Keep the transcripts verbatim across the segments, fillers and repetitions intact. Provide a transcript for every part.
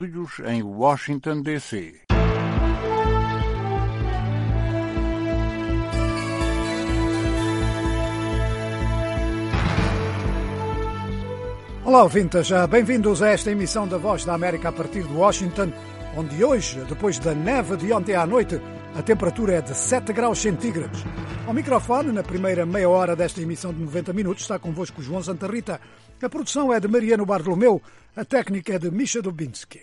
em Washington, D C Olá, ouvintes, bem-vindos a esta emissão da Voz da América a partir de Washington, onde hoje, depois da neve de ontem à noite, a temperatura é de sete graus centígrados. Ao microfone, na primeira meia hora desta emissão de noventa minutos, está convosco João Santa Rita. A produção é de Mariano Bartolomeu, a técnica é de Misha Dubinsky.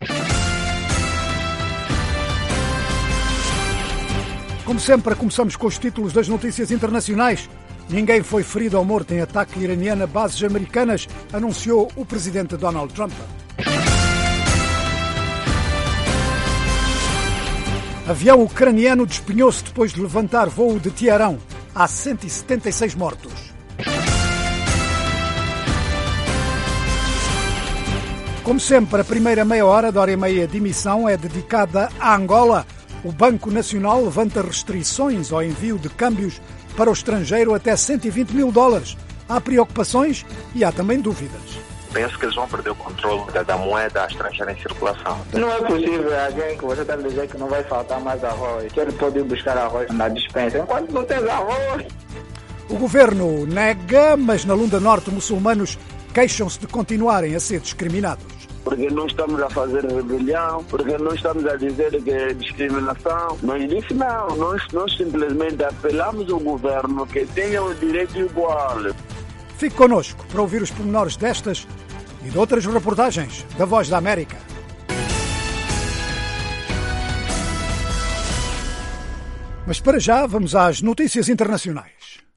Como sempre, começamos com os títulos das notícias internacionais. Ninguém foi ferido ou morto em ataque iraniano a bases americanas, anunciou o presidente Donald Trump. Avião ucraniano despenhou-se depois de levantar voo de Teherão. Há cento e setenta e seis mortos. Como sempre, a primeira meia hora da hora e meia de emissão é dedicada a Angola. O Banco Nacional levanta restrições ao envio de câmbios para o estrangeiro até cento e vinte mil dólares. Há preocupações e há também dúvidas. Penso que eles vão perder o controle da, da moeda estrangeira em circulação. Não é possível alguém que você está a dizer que não vai faltar mais arroz, que ele pode ir buscar arroz na despensa, enquanto não tem arroz. O governo nega, mas na Lunda Norte muçulmanos queixam-se de continuarem a ser discriminados. Porque não estamos a fazer rebelião, porque não estamos a dizer que é discriminação. Nós disse não, nós, nós simplesmente apelamos ao governo que tenha o direito igual. Fique connosco para ouvir os pormenores destas e de outras reportagens da Voz da América. Mas para já vamos às notícias internacionais.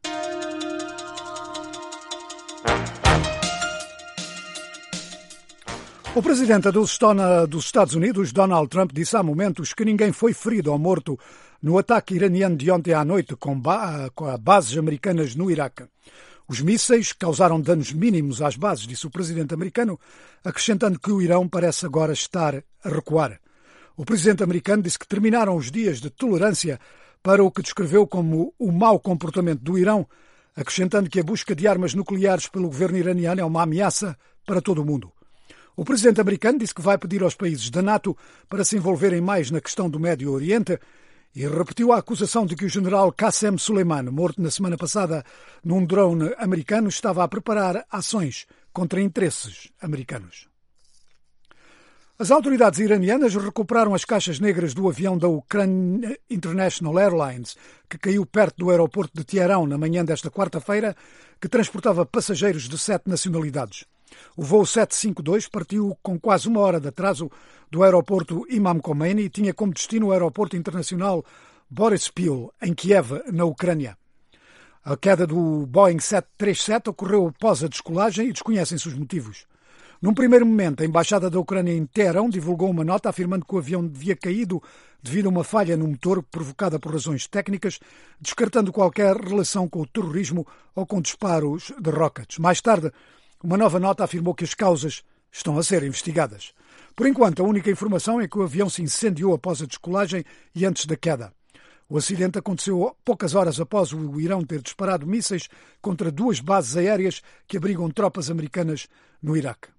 O presidente dos Estados Unidos, Donald Trump, disse há momentos que ninguém foi ferido ou morto no ataque iraniano de ontem à noite com, ba- com bases americanas no Iraque. Os mísseis causaram danos mínimos às bases, disse o presidente americano, acrescentando que o Irão parece agora estar a recuar. O presidente americano disse que terminaram os dias de tolerância para o que descreveu como o mau comportamento do Irão, acrescentando que a busca de armas nucleares pelo governo iraniano é uma ameaça para todo o mundo. O presidente americano disse que vai pedir aos países da NATO para se envolverem mais na questão do Médio Oriente e repetiu a acusação de que o general Qassem Soleimani, morto na semana passada num drone americano, estava a preparar ações contra interesses americanos. As autoridades iranianas recuperaram as caixas negras do avião da Ukraine International Airlines, que caiu perto do aeroporto de Teherão na manhã desta quarta-feira, que transportava passageiros de sete nacionalidades. O voo setecentos e cinquenta e dois partiu com quase uma hora de atraso do aeroporto Imam Khomeini e tinha como destino o aeroporto internacional Boryspil, em Kiev, na Ucrânia. A queda do Boeing sete três sete ocorreu após a descolagem e desconhecem-se os motivos. Num primeiro momento, a Embaixada da Ucrânia em Teherão divulgou uma nota afirmando que o avião havia caído devido a uma falha no motor provocada por razões técnicas, descartando qualquer relação com o terrorismo ou com disparos de rockets. Mais tarde, uma nova nota afirmou que as causas estão a ser investigadas. Por enquanto, a única informação é que o avião se incendiou após a descolagem e antes da queda. O acidente aconteceu poucas horas após o Irão ter disparado mísseis contra duas bases aéreas que abrigam tropas americanas no Iraque.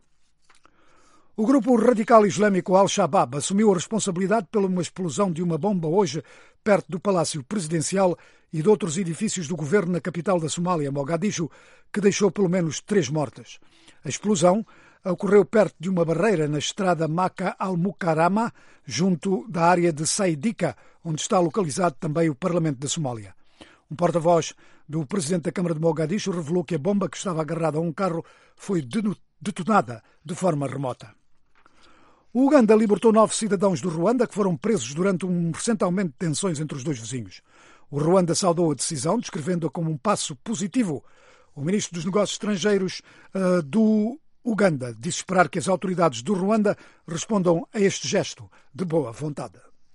O grupo radical islâmico Al-Shabaab assumiu a responsabilidade pela uma explosão de uma bomba hoje perto do Palácio Presidencial e de outros edifícios do governo na capital da Somália, Mogadishu, que deixou pelo menos três mortas. A explosão ocorreu perto de uma barreira na estrada Maca al-Mukarama, junto da área de Saidika, onde está localizado também o Parlamento da Somália. Um porta-voz do presidente da Câmara de Mogadishu revelou que a bomba que estava agarrada a um carro foi detonada de forma remota. O Uganda libertou nove cidadãos do Ruanda que foram presos durante um recente aumento de tensões entre os dois vizinhos. O Ruanda saudou a decisão, descrevendo-a como um passo positivo. O ministro dos Negócios Estrangeiros uh, do Uganda disse esperar que as autoridades do Ruanda respondam a este gesto de boa vontade.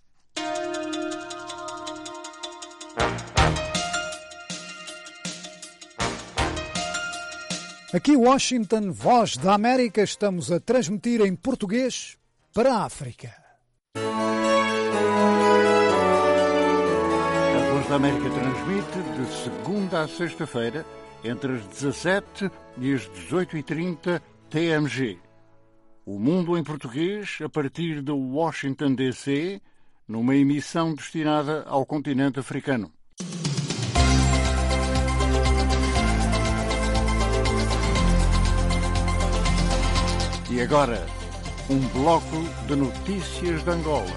Aqui Washington, Voz da América, estamos a transmitir em português para a África. A Voz da América transmite de segunda a sexta-feira, entre as dezassete e as dezoito e trinta T M G. O Mundo em Português, a partir de Washington, D C, numa emissão destinada ao continente africano. E agora, um bloco de notícias de Angola.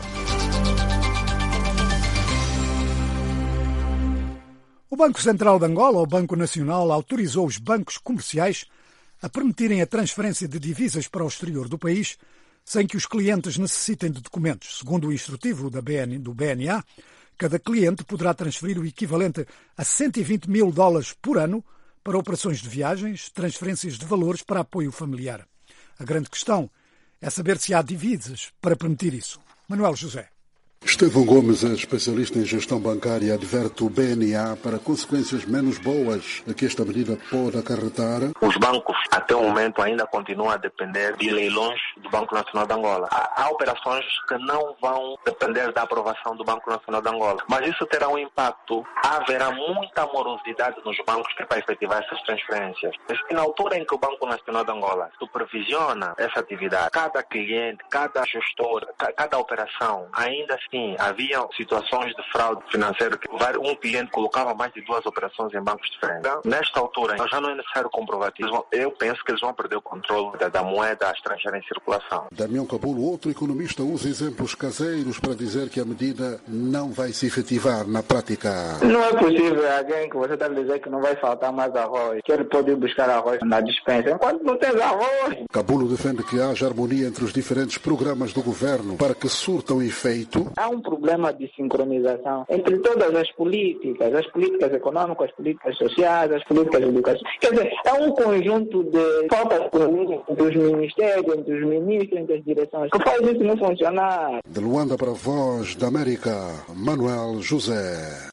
O Banco Central de Angola, o Banco Nacional, autorizou os bancos comerciais a permitirem a transferência de divisas para o exterior do país sem que os clientes necessitem de documentos. Segundo o instrutivo da B N, do B N A, cada cliente poderá transferir o equivalente a cento e vinte mil dólares por ano para operações de viagens, transferências de valores para apoio familiar. A grande questão é saber se há divisas para permitir isso. Manuel José. Estevão Gomes, especialista em gestão bancária, adverte o B N A para consequências menos boas que esta medida pode acarretar. Os bancos, até o momento, ainda continuam a depender de leilões do Banco Nacional de Angola. Há, há operações que não vão depender da aprovação do Banco Nacional de Angola. Mas isso terá um impacto. Haverá muita morosidade nos bancos para efetivar essas transferências. E na altura em que o Banco Nacional de Angola supervisiona essa atividade, cada cliente, cada gestor, cada operação, ainda assim, Sim, havia situações de fraude financeira que um cliente colocava mais de duas operações em bancos diferentes. Então, nesta altura, já não é necessário comprovativo. Eu penso que eles vão perder o controle da, da moeda estrangeira em circulação. Damião Cabulo, outro economista, usa exemplos caseiros para dizer que a medida não vai se efetivar na prática. Não é possível alguém que você está a dizer que não vai faltar mais arroz, que ele pode ir buscar arroz na despensa, enquanto não tem arroz. Cabulo defende que haja harmonia entre os diferentes programas do governo para que surtam efeito. Há um problema de sincronização entre todas as políticas, as políticas econômicas, as políticas sociais, as políticas educacionais. Quer dizer, é um conjunto de falta de coordenação entre os ministérios, entre os ministros, entre as direções, que faz isso não funcionar. De Luanda para a Voz da América, Manuel José.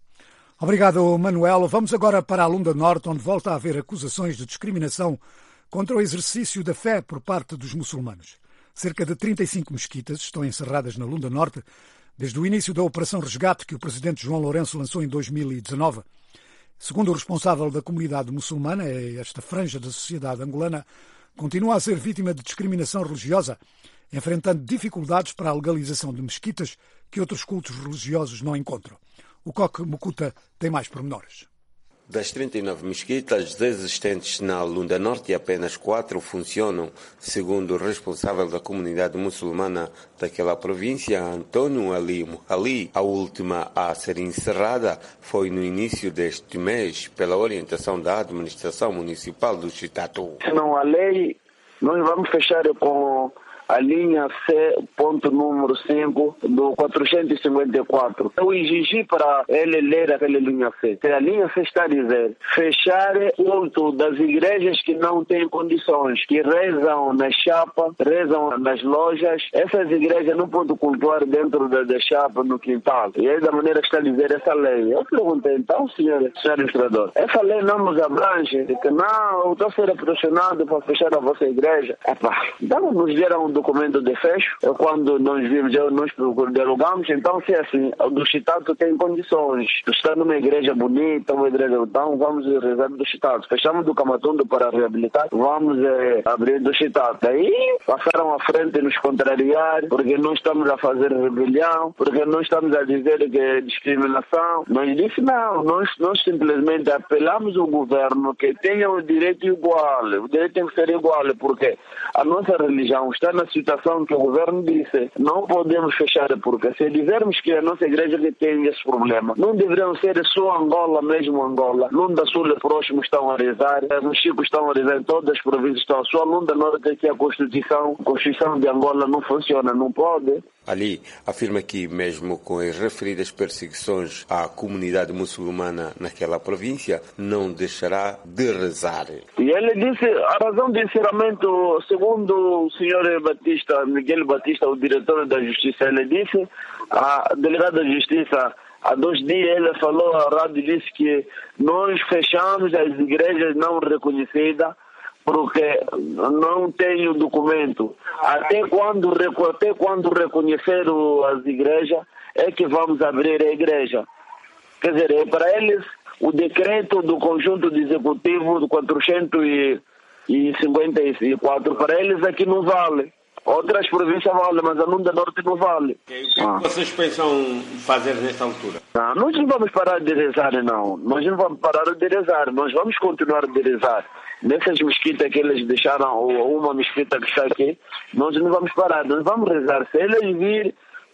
Obrigado, Manuel. Vamos agora para a Lunda Norte, onde volta a haver acusações de discriminação contra o exercício da fé por parte dos muçulmanos. Cerca de trinta e cinco mesquitas estão encerradas na Lunda Norte desde o início da Operação Resgate que o presidente João Lourenço lançou em dois mil e dezanove. Segundo o responsável da comunidade muçulmana, esta franja da sociedade angolana continua a ser vítima de discriminação religiosa, enfrentando dificuldades para a legalização de mesquitas que outros cultos religiosos não encontram. O Coque Mucuta tem mais pormenores. Das trinta e nove mesquitas existentes na Lunda Norte, apenas quatro funcionam, segundo o responsável da comunidade muçulmana daquela província, Antônio Ali Muhali. A última a ser encerrada foi no início deste mês, pela orientação da administração municipal do Chitatu. Se não há lei, nós vamos fechar com a linha C, ponto número cinco, do quatrocentos e cinquenta e quatro. Eu exigi para ele ler aquela linha C. A linha C está a dizer fechar culto das igrejas que não têm condições, que rezam na chapa, rezam nas lojas. Essas igrejas não podem cultuar dentro da, da chapa, no quintal. E é da maneira que está a dizer essa lei. Eu perguntei, então, senhor, senhor administrador, essa lei não nos abrange? Que não, eu estou a ser pressionado para fechar a vossa igreja. Epá, então nos deram um documento de fecho, quando nós vimos, nós derrogamos, então se é assim, do Chitatu tem condições, está numa igreja bonita, uma igreja, então vamos rezar do Chitatu, fechamos do Camatundo para reabilitar, vamos é, abrir do Chitatu. Daí passaram à frente nos contrariar, porque não estamos a fazer rebelião, porque não estamos a dizer que é discriminação. Nós disse não, nós, nós simplesmente apelamos ao governo que tenha o direito igual, o direito tem que ser igual, porque a nossa religião está na situação que o governo disse, não podemos fechar, porque se dizermos que a nossa igreja que tem esse problema, não deveriam ser só Angola, mesmo Angola. Lunda Sul e próximo estão a rezar, os Chicos estão a rezar, todas as províncias estão, só Lunda Norte que a Constituição, a Constituição de Angola não funciona, não pode. Ali afirma que, mesmo com as referidas perseguições à comunidade muçulmana naquela província, não deixará de rezar. E ele disse, a razão de encerramento, segundo o senhor Batista, Miguel Batista, o diretor da Justiça, ele disse, a delegada da Justiça, há dois dias ele falou, a rádio disse que nós fechamos as igrejas não reconhecidas, porque não tem o documento. Até quando, até quando reconhecer as igrejas, é que vamos abrir a igreja. Quer dizer, para eles, o decreto do conjunto de executivo do quatrocentos e e cinquenta e quatro. Para eles aqui não vale. Outras províncias valem, mas a Lunda Norte não vale. O que ah. vocês pensam fazer nesta altura? Não, nós não vamos parar de rezar, não. Nós não vamos parar de rezar. Nós vamos continuar de rezar. Nessas mesquitas que eles deixaram, ou uma mesquita que está aqui, nós não vamos parar. Nós vamos rezar. Se eles vir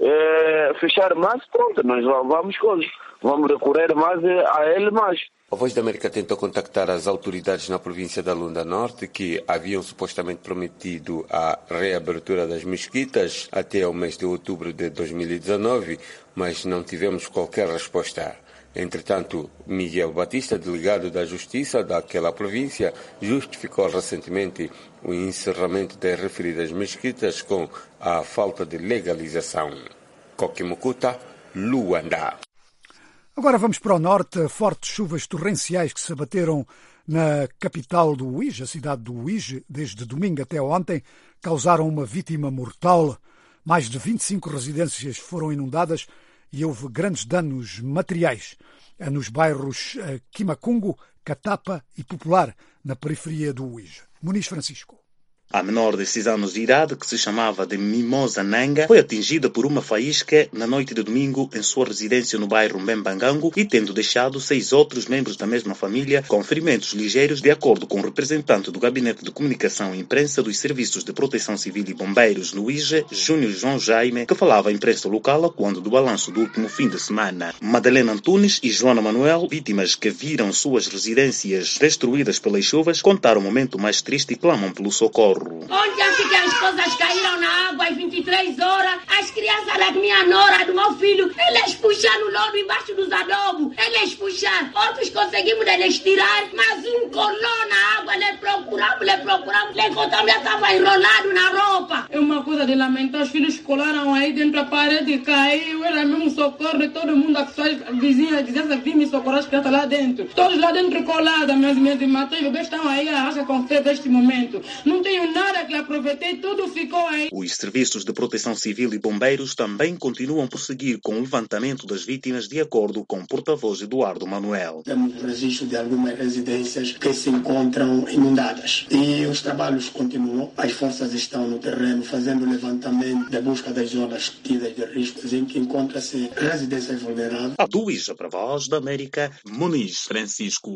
é, fechar mais, pronto, nós vamos, vamos recorrer mais a ele mais. A Voz da América tentou contactar as autoridades na província da Lunda Norte, que haviam supostamente prometido a reabertura das mesquitas até o mês de outubro de dois mil e dezanove, mas não tivemos qualquer resposta. Entretanto, Miguel Batista, delegado da Justiça daquela província, justificou recentemente o encerramento das referidas mesquitas com a falta de legalização. Coquimucuta, Luanda. Agora vamos para o norte. Fortes chuvas torrenciais que se abateram na capital do Uíge, a cidade do Uíge, desde domingo até ontem, causaram uma vítima mortal. Mais de vinte e cinco residências foram inundadas e houve grandes danos materiais nos bairros Quimacungo, Catapa e Popular, na periferia do Uíge. Muniz Francisco. A menor de seis anos de idade, que se chamava de Mimosa Nanga, foi atingida por uma faísca na noite de domingo em sua residência no bairro Mbembangango e tendo deixado seis outros membros da mesma família com ferimentos ligeiros, de acordo com o representante do Gabinete de Comunicação e Imprensa dos Serviços de Proteção Civil e Bombeiros no Uíge, Júnior João Jaime, que falava à imprensa local quando do balanço do último fim de semana. Madalena Antunes e Joana Manuel, vítimas que viram suas residências destruídas pelas chuvas, contaram o momento mais triste e clamam pelo socorro. Ontem, assim que as coisas caíram na água às vinte e três horas, as crianças da minha nora, do meu filho, eles puxaram o lodo embaixo dos adobos, eles puxaram, outros conseguimos eles tirar, mas um colou na água, eles procuramos, eles procuramos, eles encontramos, já estava enrolado na roupa. É uma coisa de lamentar, os filhos colaram aí dentro da parede, caiu, era mesmo socorro de todo mundo, as pessoas vizinhas, vizinhança, vinham me socorrer as crianças lá dentro, todos lá dentro coladas, minhas minhas irmãs, os bebês estão aí, a racha com fé neste momento, não tenho nada que aproveitei, tudo ficou aí. Os serviços de proteção civil e bombeiros também continuam por seguir com o levantamento das vítimas, de acordo com o porta-voz Eduardo Manuel. Temos registro de algumas residências que se encontram inundadas e os trabalhos continuam. As forças estão no terreno fazendo o levantamento da busca das zonas tidas de riscos em que encontra-se residências vulneráveis. A do Uíge, para a Voz da América, Muniz Francisco.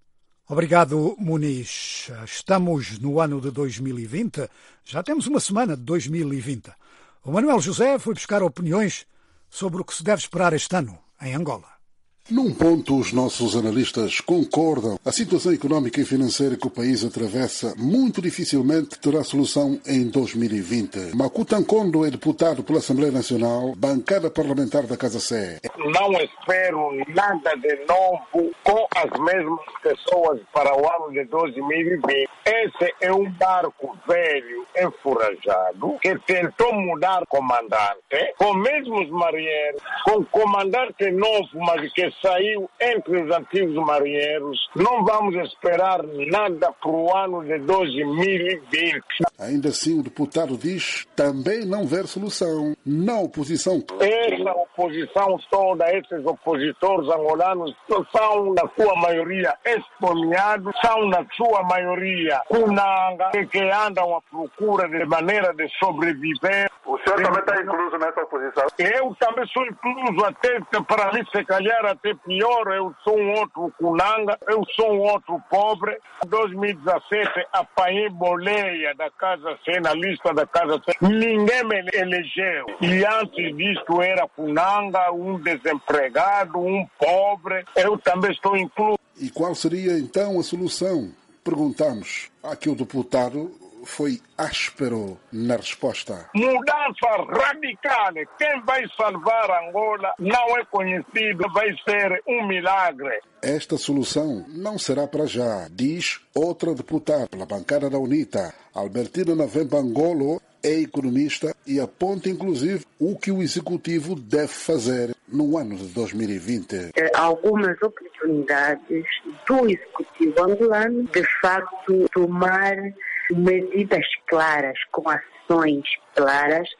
Obrigado, Muniz. Estamos no ano de dois mil e vinte. Já temos uma semana de dois mil e vinte. O Manuel José foi buscar opiniões sobre o que se deve esperar este ano em Angola. Num ponto, os nossos analistas concordam. A situação económica e financeira que o país atravessa muito dificilmente terá solução em dois mil e vinte. Makuta Nkondo é deputado pela Assembleia Nacional, bancada parlamentar da Casa Sé. Não espero nada de novo com as mesmas pessoas para o ano de dois mil e vinte. Esse é um barco velho, enferrujado, que tentou mudar comandante, com mesmos marinheiros, com comandante novo, mas que saiu entre os antigos marinheiros. Não vamos esperar nada para o ano de dois mil e vinte. Ainda assim, o deputado diz também não ver solução na oposição. Essa oposição toda, esses opositores angolanos, são, na sua maioria, esfomeados, são, na sua maioria, cunanga, que andam à procura de maneira de sobreviver. O senhor também está incluso nessa oposição? Eu também sou incluso, até para mim, se calhar, até pior. Eu sou um outro cunanga, eu sou um outro pobre. Em dois mil e dezassete, apanhei boleia da Casa C, na lista da Casa C. Ninguém me elegeu. E antes disto era cunanga, um desempregado, um pobre. Eu também estou incluso. E qual seria então a solução? Perguntamos. Aqui o deputado foi áspero na resposta. Mudança radical. Quem vai salvar Angola não é conhecido, vai ser um milagre. Esta solução não será para já, diz outra deputada pela bancada da UNITA. Albertina Navembangolo é economista e aponta inclusive o que o Executivo deve fazer no ano de dois mil e vinte. Algumas oportunidades do Executivo angolano de facto tomar medidas claras, com ações claras,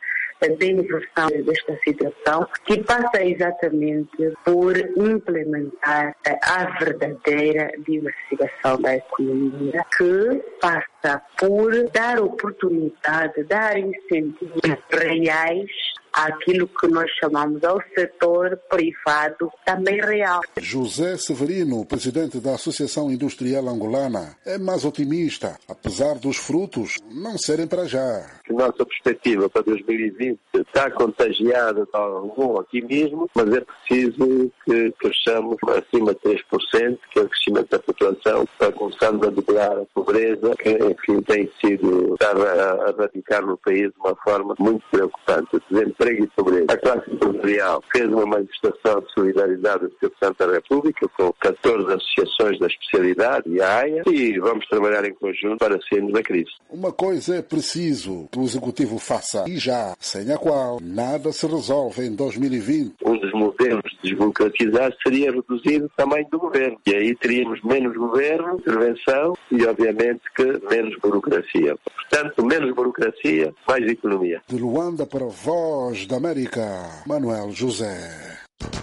da inversão desta situação, que passa exatamente por implementar a verdadeira diversificação da economia, que passa por dar oportunidade, dar incentivos reais àquilo que nós chamamos ao setor privado também real. José Severino, presidente da Associação Industrial Angolana, é mais otimista, apesar dos frutos não serem para já. A nossa perspectiva para dois mil e vinte está contagiada de algum otimismo, mas é preciso que cresçamos acima de três por cento, que é o crescimento da população, para começarmos a dobrar a pobreza, que enfim tem sido estar a erradicar no país de uma forma muito preocupante. Desemprego e pobreza. A classe empresarial fez uma manifestação de solidariedade do Presidente da República com catorze associações da especialidade e a AIA, e vamos trabalhar em conjunto para sairmos da crise. Uma coisa é preciso que o Executivo faça, e já, sem a qual nada se resolve em dois mil e vinte. Um dos modelos de desburocratizar seria reduzir o tamanho do governo. E aí teríamos menos governo, intervenção e, obviamente, que menos burocracia. Portanto, menos burocracia, mais economia. De Luanda para Voz da América, Manuel José.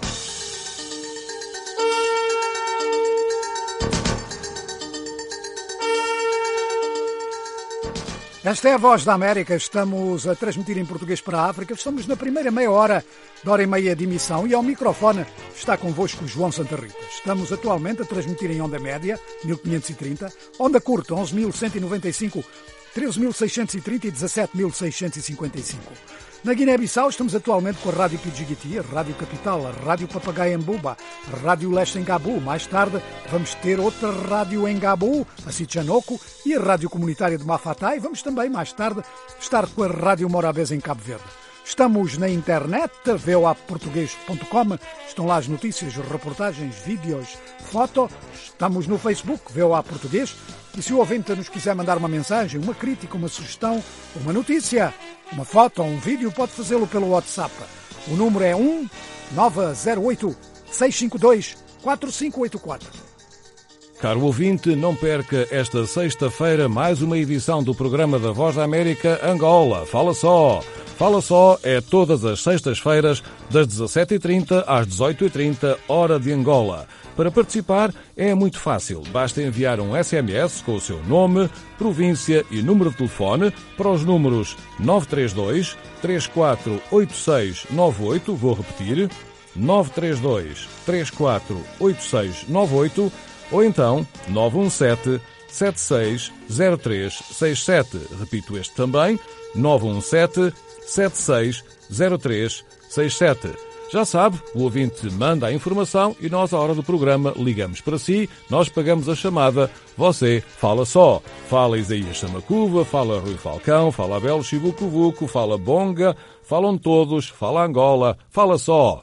Esta é a Voz da América, estamos a transmitir em português para a África, estamos na primeira meia hora, de hora e meia de emissão, e ao microfone está convosco João Santa Rita. Estamos atualmente a transmitir em onda média, mil quinhentos e trinta, onda curta, onze mil cento e noventa e cinco, treze mil seiscentos e trinta e dezassete mil seiscentos e cinquenta e cinco. Na Guiné-Bissau estamos atualmente com a Rádio Pidjigiti, a Rádio Capital, a Rádio Papagaio em Buba, a Rádio Leste em Gabu. Mais tarde vamos ter outra rádio em Gabu, a Sichanoko, e a Rádio Comunitária de Mafatá. E vamos também, mais tarde, estar com a Rádio Morabeza em Cabo Verde. Estamos na internet, v o a português ponto com, estão lá as notícias, reportagens, vídeos, foto. Estamos no Facebook, V O A Português. E se o ouvinte nos quiser mandar uma mensagem, uma crítica, uma sugestão, uma notícia, uma foto ou um vídeo, pode fazê-lo pelo WhatsApp. O número é um nove zero oito, seis cinco dois, quatro cinco oito quatro. Caro ouvinte, não perca esta sexta-feira mais uma edição do programa da Voz da América Angola. Fala só! Fala só é todas as sextas-feiras, das dezassete e trinta às dezoito e trinta, hora de Angola. Para participar é muito fácil. Basta enviar um S M S com o seu nome, província e número de telefone para os números nove três dois, três quatro oito seis nove oito, vou repetir, nove três dois, três quatro oito seis nove oito, ou então nove um sete, sete seis zero três seis sete. Repito este também, nove um sete, sete seis zero três seis sete. Já sabe, o ouvinte manda a informação e nós, à hora do programa, ligamos para si, nós pagamos a chamada, você fala só. Fala Isaías Chamacuva, fala Rui Falcão, fala Abel Chibucuvuco, fala Bonga, falam todos, fala Angola, fala só.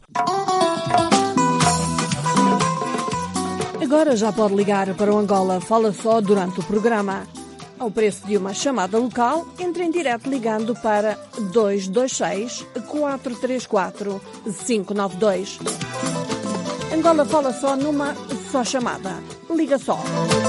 Agora já pode ligar para o Angola Fala Só durante o programa. Ao preço de uma chamada local, entre em direto ligando para dois dois seis, quatro três quatro, cinco nove dois. Angola Fala Só numa só chamada. Liga só.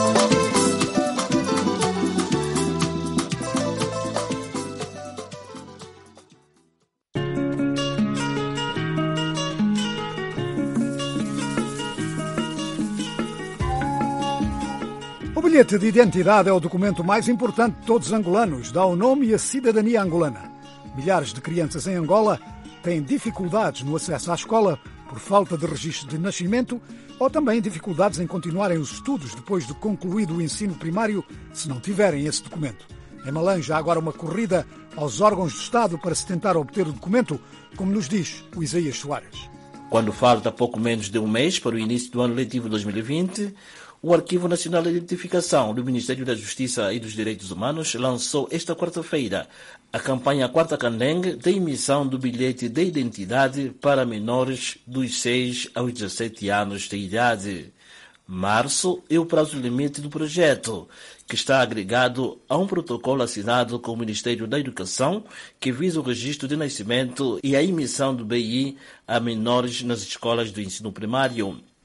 O bilhete de identidade é o documento mais importante de todos os angolanos, dá o nome e a cidadania angolana. Milhares de crianças em Angola têm dificuldades no acesso à escola por falta de registro de nascimento ou também dificuldades em continuarem os estudos depois de concluído o ensino primário se não tiverem esse documento. Em Malanja há agora uma corrida aos órgãos do Estado para se tentar obter o documento, como nos diz o Isaías Soares. Quando falta pouco menos de um mês para o início do ano letivo dois mil e vinte, o Arquivo Nacional de Identificação do Ministério da Justiça e dos Direitos Humanos lançou esta quarta-feira a campanha Quarta Candengue de emissão do bilhete de identidade para menores dos seis aos dezassete anos de idade. Março é o prazo limite do projeto, que está agregado a um protocolo assinado com o Ministério da Educação, que visa o registro de nascimento e a emissão do B I a menores nas escolas do ensino primário.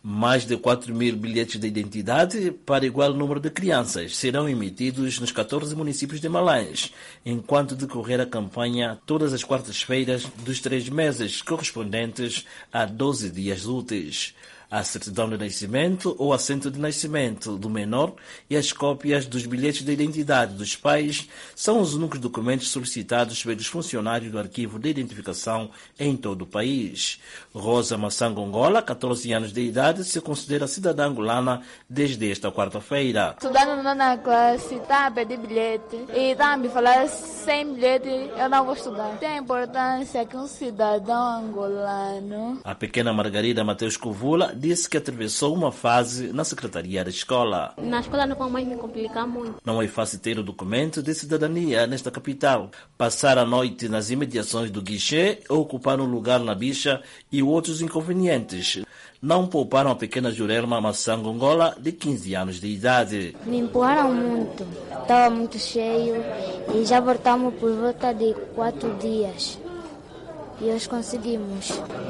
Mais de quatro mil bilhetes de identidade para igual número de crianças serão emitidos nos catorze municípios de Malães, enquanto decorrer a campanha todas as quartas-feiras dos três meses, correspondentes a doze dias úteis. A certidão de nascimento ou assento de nascimento do menor e as cópias dos bilhetes de identidade dos pais são os únicos documentos solicitados pelos funcionários do Arquivo de Identificação em todo o país. Rosa Massangongola, catorze anos de idade, se considera cidadã angolana desde esta quarta-feira. Estudando na nona classe, está a pedir bilhete e está a me falar sem bilhete eu não vou estudar. Tem a importância que um cidadão angolano... A pequena Margarida Mateus Covula disse que atravessou uma fase na secretaria da escola. Na escola não vão mais me complicar muito. Não é fácil ter o documento de cidadania nesta capital. Passar a noite nas imediações do guichê, ocupar um lugar na bicha e outros inconvenientes não pouparam a pequena Jurelma Massangongola, de quinze anos de idade. Me empurraram muito, estava muito cheio e já voltamos por volta de quatro dias. E hoje conseguimos.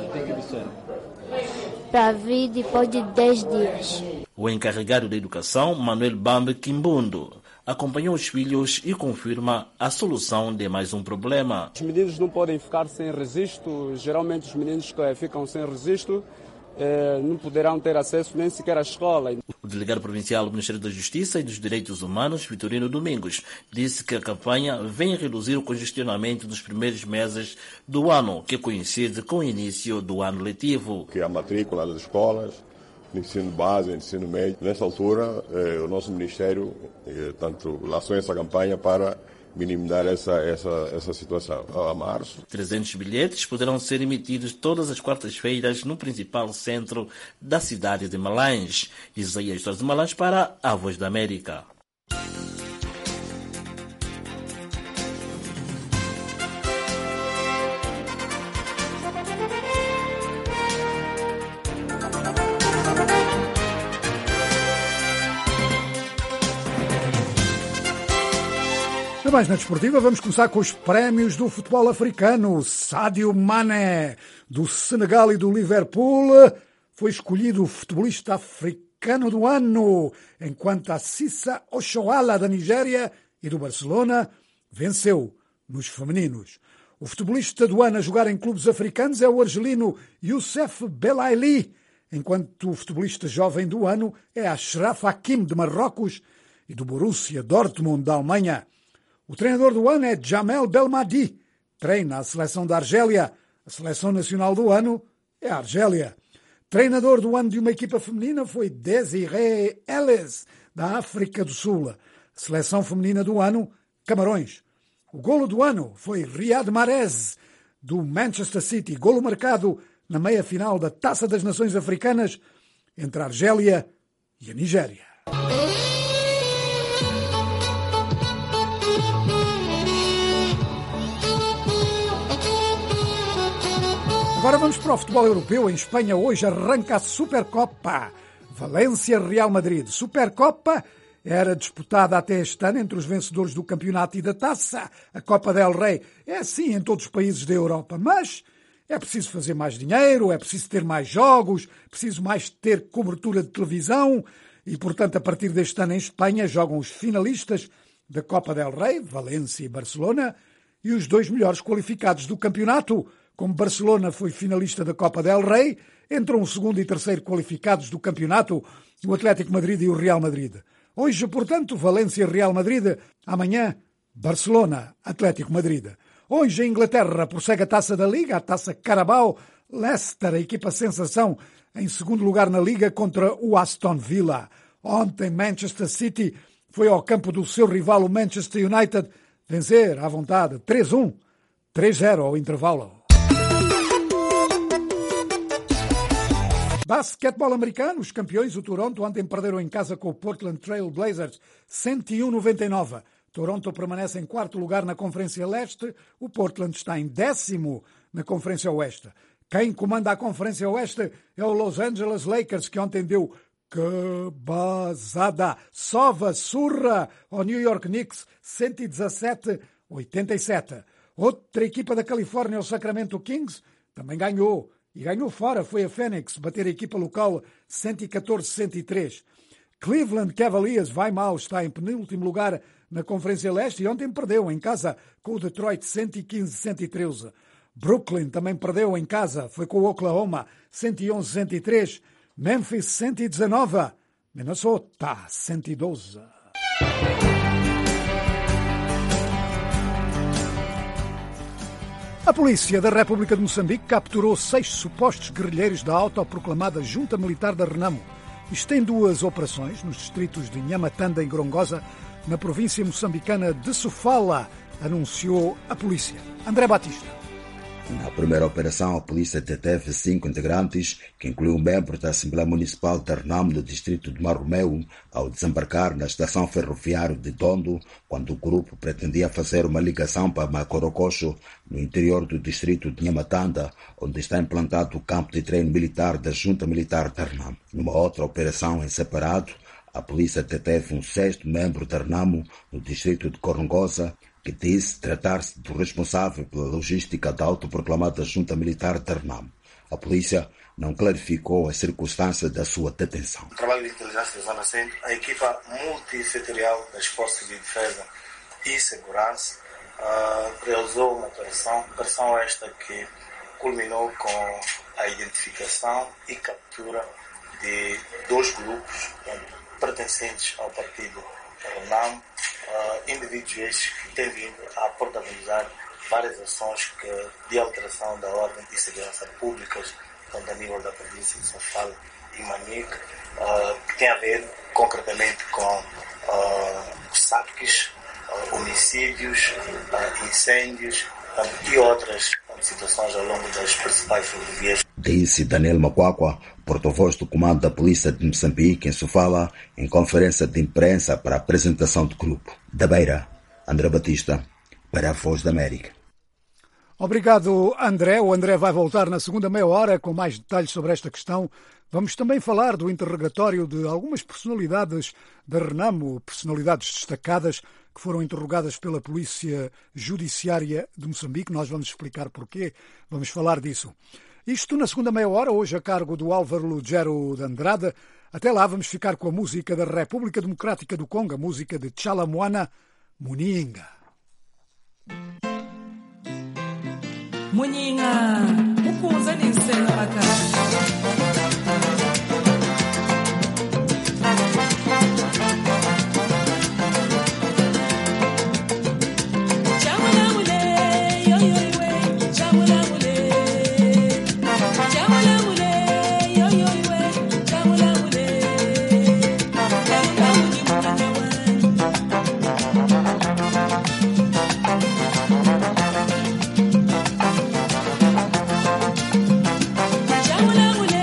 Para vir depois de dez dias. O encarregado da educação, Manuel Bambe Kimbundo, acompanhou os filhos e confirma a solução de mais um problema. Os meninos não podem ficar sem registro. Geralmente os meninos que ficam sem registro eh, não poderão ter acesso nem sequer à escola. O delegado provincial do Ministério da Justiça e dos Direitos Humanos, Vitorino Domingos, disse que a campanha vem reduzir o congestionamento dos primeiros meses do ano, que coincide com o início do ano letivo. Que a matrícula das escolas, no ensino base, no ensino médio. Nesta altura, eh, o nosso Ministério, eh, tanto lançou essa campanha para minimizar essa, essa, essa situação. A março. trezentos bilhetes poderão ser emitidos todas as quartas-feiras no principal centro da cidade de Malães. Isaías Torres de Malães para a Voz da América. Mais na desportiva, vamos começar com os prémios do futebol africano. Sadio Mané, do Senegal e do Liverpool, foi escolhido o futebolista africano do ano, enquanto a Cissa Oshoala, da Nigéria e do Barcelona, venceu nos femininos. O futebolista do ano a jogar em clubes africanos é o argelino Youssef Belaili, enquanto o futebolista jovem do ano é Achraf Hakimi, de Marrocos, e do Borussia Dortmund, da Alemanha. O treinador do ano é Jamel Belmadi, treina a seleção da Argélia. A seleção nacional do ano é a Argélia. Treinador do ano de uma equipa feminina foi Desiree Ellis, da África do Sul. A seleção feminina do ano, Camarões. O golo do ano foi Riyad Mahrez, do Manchester City. Golo marcado na meia-final da Taça das Nações Africanas entre a Argélia e a Nigéria. Agora vamos para o futebol europeu. Em Espanha hoje arranca a Supercopa. Valência-Real Madrid. Supercopa era disputada até este ano entre os vencedores do campeonato e da taça. A Copa del Rei é assim em todos os países da Europa, mas é preciso fazer mais dinheiro, é preciso ter mais jogos, é preciso mais ter cobertura de televisão e, portanto, a partir deste ano em Espanha jogam os finalistas da Copa del Rei, Valência e Barcelona, e os dois melhores qualificados do campeonato. Como Barcelona foi finalista da Copa del Rei, entram o segundo e terceiro qualificados do campeonato, o Atlético Madrid e o Real Madrid. Hoje, portanto, Valência-Real Madrid. Amanhã, Barcelona-Atlético Madrid. Hoje, a Inglaterra prossegue a Taça da Liga, a Taça Carabao. Leicester, a equipa sensação, em segundo lugar na Liga contra o Aston Villa. Ontem, Manchester City foi ao campo do seu rival, o Manchester United, vencer à vontade três a um, três a zero ao intervalo. Basquetebol americano, os campeões, o Toronto, ontem perderam em casa com o Portland Trail Blazers, cento e um a noventa e nove. Toronto permanece em quarto lugar na Conferência Leste, o Portland está em décimo na Conferência Oeste. Quem comanda a Conferência Oeste é o Los Angeles Lakers, que ontem deu cabazada, sova, surra ao New York Knicks, cento e dezassete a oitenta e sete. Outra equipa da Califórnia, o Sacramento Kings, também ganhou e ganhou fora. Foi a Phoenix bater a equipa local cento e catorze a cento e três. Cleveland Cavaliers vai mal, está em penúltimo lugar na Conferência Leste e ontem perdeu em casa com o Detroit cento e quinze a cento e treze. Brooklyn também perdeu em casa, foi com o Oklahoma cento e onze a cento e três. Memphis cento e dezanove, Minnesota cento e doze. A polícia da República de Moçambique capturou seis supostos guerrilheiros da autoproclamada Junta Militar da Renamo. Isto tem duas operações nos distritos de Nhamatanda e Gorongosa, na província moçambicana de Sofala, anunciou a polícia. André Batista. Na primeira operação, a polícia deteve cinco integrantes, que incluiu um membro da Assembleia Municipal de Renamo, no distrito de Marromeu, ao desembarcar na estação ferroviária de Dondo, quando o grupo pretendia fazer uma ligação para Macorococho, no interior do distrito de Nhamatanda, onde está implantado o campo de treino militar da Junta Militar de Renamo. Numa outra operação em separado, a polícia deteve um sexto membro de Renamo, no distrito de Gorongosa, que disse tratar-se do responsável pela logística da autoproclamada Junta Militar de Renamo. A polícia não clarificou as circunstâncias da sua detenção. O trabalho de inteligência da Zona Centro, a equipa multissetorial das Forças de Defesa e Segurança uh, realizou uma operação, operação esta que culminou com a identificação e captura de dois grupos pertencentes ao partido Renamo, uh, indivíduos que têm vindo a protagonizar várias ações que, de alteração da ordem e segurança públicas, tanto a nível da província de Sofala e Manique, uh, que tem a ver concretamente com uh, saques, uh, homicídios, uh, incêndios uh, e outras uh, situações ao longo das principais rodovias. Disse Daniel Macuacua, porta-voz do Comando da Polícia de Moçambique, em Sofala, em conferência de imprensa para a apresentação do grupo. Da Beira, André Batista, para a Voz da América. Obrigado, André. O André vai voltar na segunda meia hora com mais detalhes sobre esta questão. Vamos também falar do interrogatório de algumas personalidades da Renamo, personalidades destacadas que foram interrogadas pela Polícia Judiciária de Moçambique. Nós vamos explicar porquê. Vamos falar disso. Isto na segunda meia hora, hoje a cargo do Álvaro Lugero de Andrade. Até lá vamos ficar com a música da República Democrática do Congo, a música de Chalamoana, Muninga. Muninga, ukuza nisena bakala. Jamula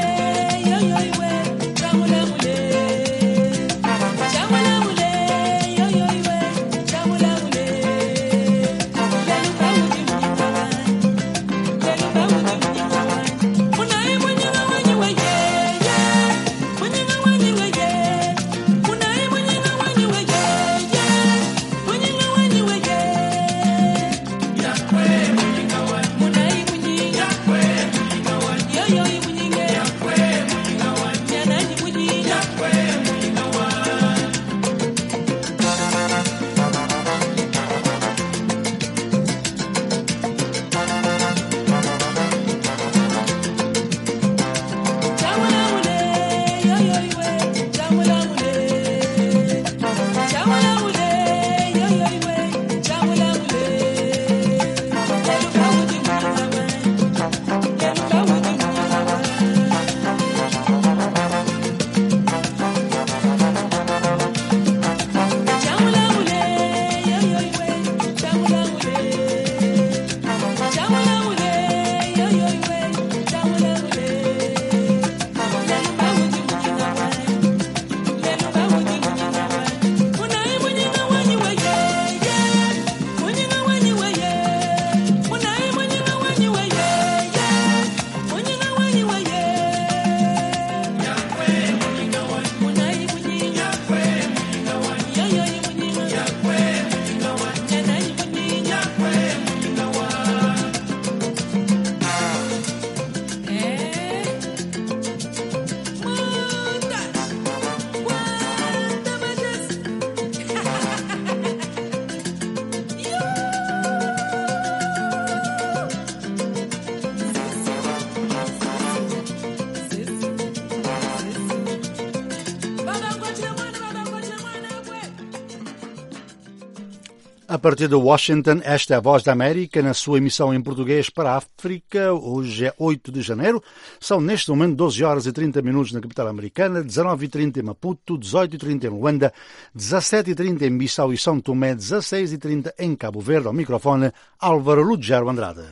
A partir de Washington, esta é a Voz da América, na sua emissão em português para a África. Hoje é oito de janeiro. São, neste momento, doze horas e trinta minutos na capital americana, dezenove e trinta em Maputo, dezoito e trinta em Luanda, dezassete e trinta em Bissau e São Tomé, dezasseis e trinta em Cabo Verde. Ao microfone, Álvaro Lugero Andrade.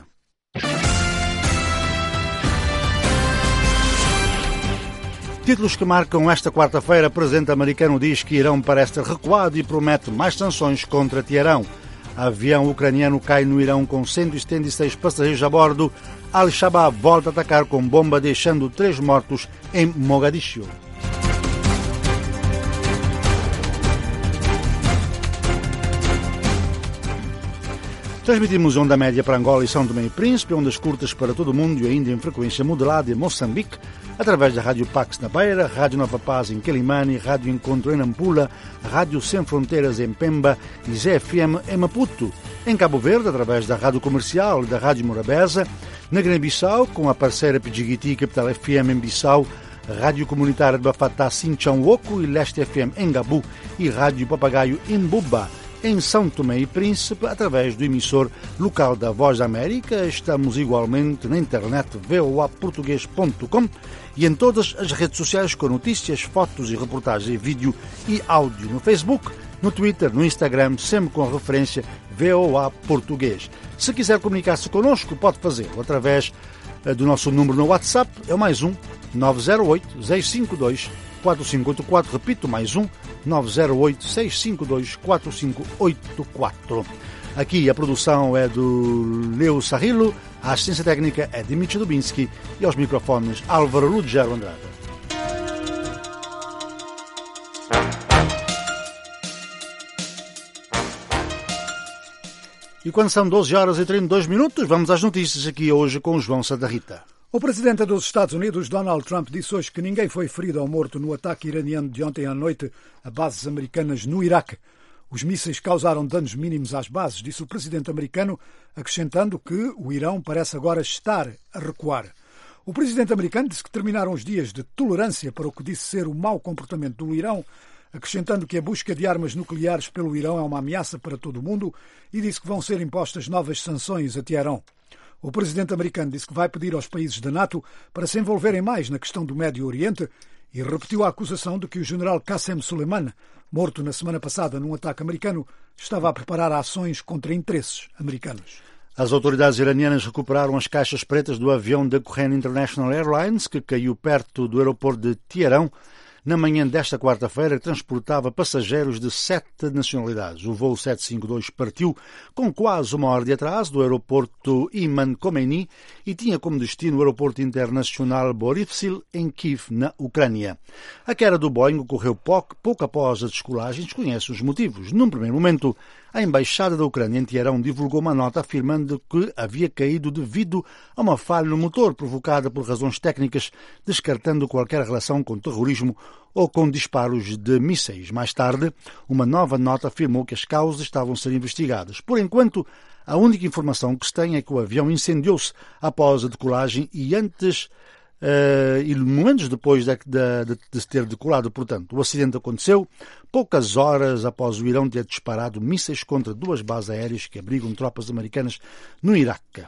Títulos que marcam esta quarta-feira. O presidente americano diz que Irão parece ter recuado e promete mais sanções contra Teherão. Avião ucraniano cai no Irão com cento e setenta e seis passageiros a bordo. Al-Shabaab volta a atacar com bomba, deixando três mortos em Mogadiscio. Transmitimos onda média para Angola e São Tomé e Príncipe, ondas curtas para todo o mundo e ainda em frequência modulada em Moçambique, através da Rádio Pax na Beira, Rádio Nova Paz em Quelimane, Rádio Encontro em Nampula, Rádio Sem Fronteiras em Pemba e Z F M em Maputo. Em Cabo Verde, através da Rádio Comercial e da Rádio Morabeza. Na Guiné-Bissau, com a parceira Pidjigiti Capital F M em Bissau, Rádio Comunitária de Bafatá Sinchão Oco e Leste F M em Gabu e Rádio Papagaio em Buba. Em São Tomé e Príncipe, através do emissor local da Voz da América. Estamos igualmente na internet v o a português ponto com e em todas as redes sociais com notícias, fotos e reportagens em vídeo e áudio no Facebook, no Twitter, no Instagram, sempre com a referência V O A Português. Se quiser comunicar-se connosco, pode fazê-lo através do nosso número no WhatsApp, é o mais um nove zero oito, seis cinco dois, quatro cinco oito quatro, repito, mais um nove zero oito, seis cinco dois, quatro cinco oito quatro. Aqui a produção é do Leo Sarrilo, a assistência técnica é de Mitch Dubinsky e aos microfones Álvaro Lugero Andrade. E quando são doze horas e trinta e dois minutos, vamos às notícias aqui hoje com o João Santa Rita. O presidente dos Estados Unidos, Donald Trump, disse hoje que ninguém foi ferido ou morto no ataque iraniano de ontem à noite a bases americanas no Iraque. Os mísseis causaram danos mínimos às bases, disse o presidente americano, acrescentando que o Irão parece agora estar a recuar. O presidente americano disse que terminaram os dias de tolerância para o que disse ser o mau comportamento do Irão, acrescentando que a busca de armas nucleares pelo Irão é uma ameaça para todo o mundo e disse que vão ser impostas novas sanções a Teherão. O presidente americano disse que vai pedir aos países da NATO para se envolverem mais na questão do Médio Oriente e repetiu a acusação de que o general Qasem Soleimani, morto na semana passada num ataque americano, estava a preparar ações contra interesses americanos. As autoridades iranianas recuperaram as caixas pretas do avião da Korean International Airlines, que caiu perto do aeroporto de Teherão na manhã desta quarta-feira, que transportava passageiros de sete nacionalidades. O voo setecentos e cinquenta e dois partiu com quase uma hora de atraso do aeroporto Imam Khomeini e tinha como destino o aeroporto internacional Boryspil, em Kiev, na Ucrânia. A queda do Boeing ocorreu pouco, pouco após a descolagem, desconhece os motivos. Num primeiro momento, a Embaixada da Ucrânia em Teherão divulgou uma nota afirmando que havia caído devido a uma falha no motor provocada por razões técnicas, descartando qualquer relação com terrorismo ou com disparos de mísseis. Mais tarde, uma nova nota afirmou que as causas estavam a ser investigadas. Por enquanto, a única informação que se tem é que o avião incendiou-se após a decolagem e antes Uh, e momentos depois de, de, de ter decolado. Portanto, o acidente aconteceu poucas horas após o Irão ter disparado mísseis contra duas bases aéreas que abrigam tropas americanas no Iraque.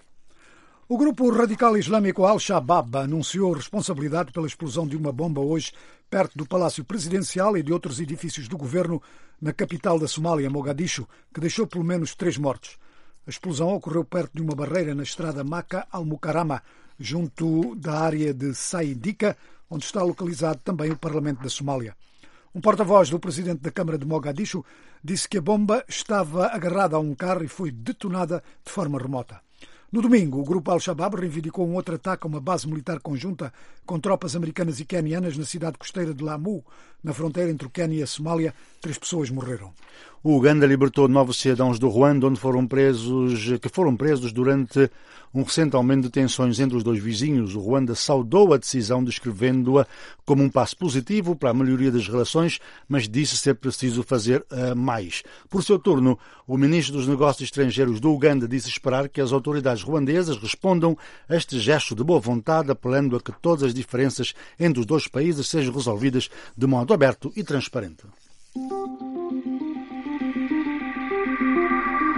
O grupo radical islâmico Al-Shabaab anunciou responsabilidade pela explosão de uma bomba hoje perto do Palácio Presidencial e de outros edifícios do governo na capital da Somália, Mogadiscio, que deixou pelo menos três mortos. A explosão ocorreu perto de uma barreira na estrada Maca al-Mukarama, junto da área de Saidika, onde está localizado também o Parlamento da Somália. Um porta-voz do presidente da Câmara de Mogadiscio disse que a bomba estava agarrada a um carro e foi detonada de forma remota. No domingo, o grupo Al-Shabaab reivindicou um outro ataque a uma base militar conjunta com tropas americanas e quenianas na cidade costeira de Lamu, na fronteira entre o Quênia e a Somália. Três pessoas morreram. O Uganda libertou nove cidadãos do Ruanda, onde foram presos, que foram presos durante um recente aumento de tensões entre os dois vizinhos. O Ruanda saudou a decisão, descrevendo-a como um passo positivo para a melhoria das relações, mas disse ser preciso fazer uh, mais. Por seu turno, o ministro dos Negócios Estrangeiros do Uganda disse esperar que as autoridades ruandesas respondam a este gesto de boa vontade, apelando a que todas as diferenças entre os dois países sejam resolvidas de modo aberto e transparente.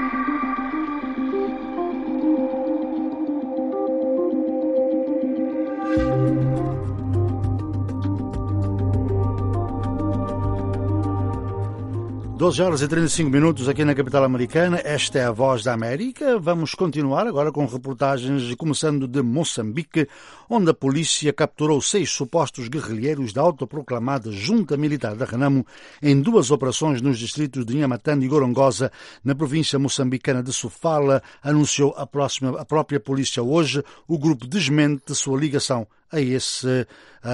doze horas e trinta e cinco minutos aqui na capital americana. Esta é a Voz da América. Vamos continuar agora com reportagens, começando de Moçambique, onde a polícia capturou seis supostos guerrilheiros da autoproclamada Junta Militar da Renamo em duas operações nos distritos de Inhamatane e Gorongosa, na província moçambicana de Sofala, anunciou a, próxima, a própria polícia hoje. O grupo desmente sua ligação a esse,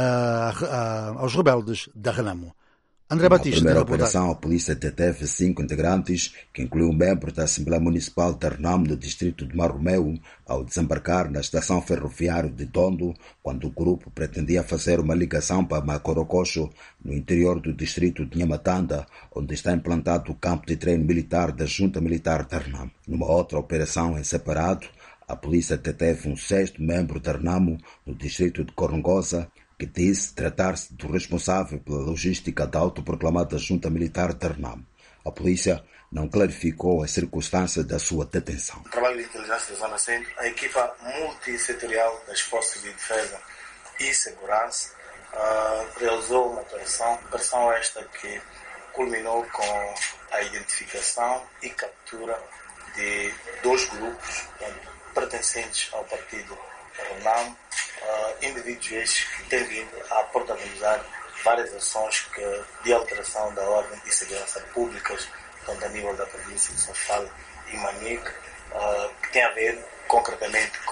a, a, aos rebeldes da Renamo. André Batista. Na primeira operação, a polícia deteve cinco integrantes, que incluem um membro da Assembleia Municipal de Renamo, no distrito de Marromeu, ao desembarcar na estação ferroviária de Dondo, quando o grupo pretendia fazer uma ligação para Macorococho, no interior do distrito de Nhamatanda, onde está implantado o campo de treino militar da Junta Militar de Renamo. Numa outra operação em separado, a polícia deteve um sexto membro de Renamo, no distrito de Gorongosa, que disse tratar-se do responsável pela logística da autoproclamada Junta Militar de Renamo. A polícia não clarificou as circunstâncias da sua detenção. O trabalho de inteligência da Zona Centro, a equipa multissetorial das Forças de Defesa e Segurança uh, realizou uma operação, operação esta que culminou com a identificação e captura de dois grupos pertencentes ao partido Renamo, uh, indivíduos que têm vindo a protagonizar várias ações que, de alteração da ordem e segurança públicas, tanto a nível da província de Sofala e Manique, uh, que tem a ver concretamente com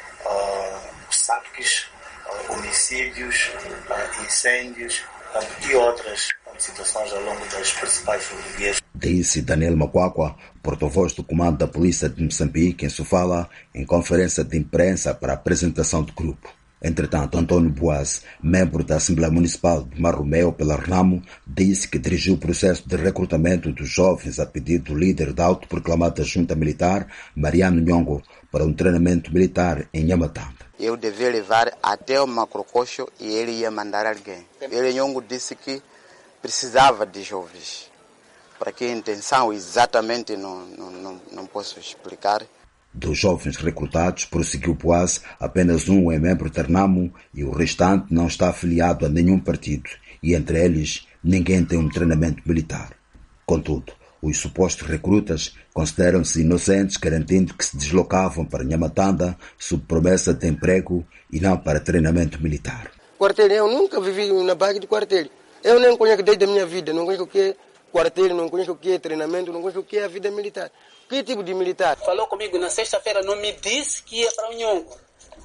uh, saques, uh, homicídios, uh, incêndios uh, e outras uh, situações ao longo das principais rodovias. Disse Daniel Macuacua, porta-voz do comando da polícia de Moçambique em Sofala, em conferência de imprensa para a apresentação do grupo. Entretanto, Antônio Boaz, membro da Assembleia Municipal de Marromeu pela Renamo, disse que dirigiu o processo de recrutamento dos jovens a pedido do líder da autoproclamada Junta Militar, Mariano Nhongo, para um treinamento militar em Nhamatanda. Eu devia levar até o Macrococho e ele ia mandar alguém. Ele, Nhongo, disse que precisava de jovens. Para que intenção exatamente não, não, não, não posso explicar. Dos jovens recrutados, prosseguiu Poás, apenas um é membro de Renamo e o restante não está afiliado a nenhum partido, e entre eles ninguém tem um treinamento militar. Contudo, os supostos recrutas consideram-se inocentes, garantindo que se deslocavam para Nhamatanda sob promessa de emprego e não para treinamento militar. Quartel, eu nunca vivi na base de quartel. Eu nem conheço desde a minha vida, não conheço o que é quartel, não conheço o que é treinamento, não conheço o que é a vida militar. Que tipo de militar? Falou comigo na sexta-feira, não me disse que ia para o Nhongo.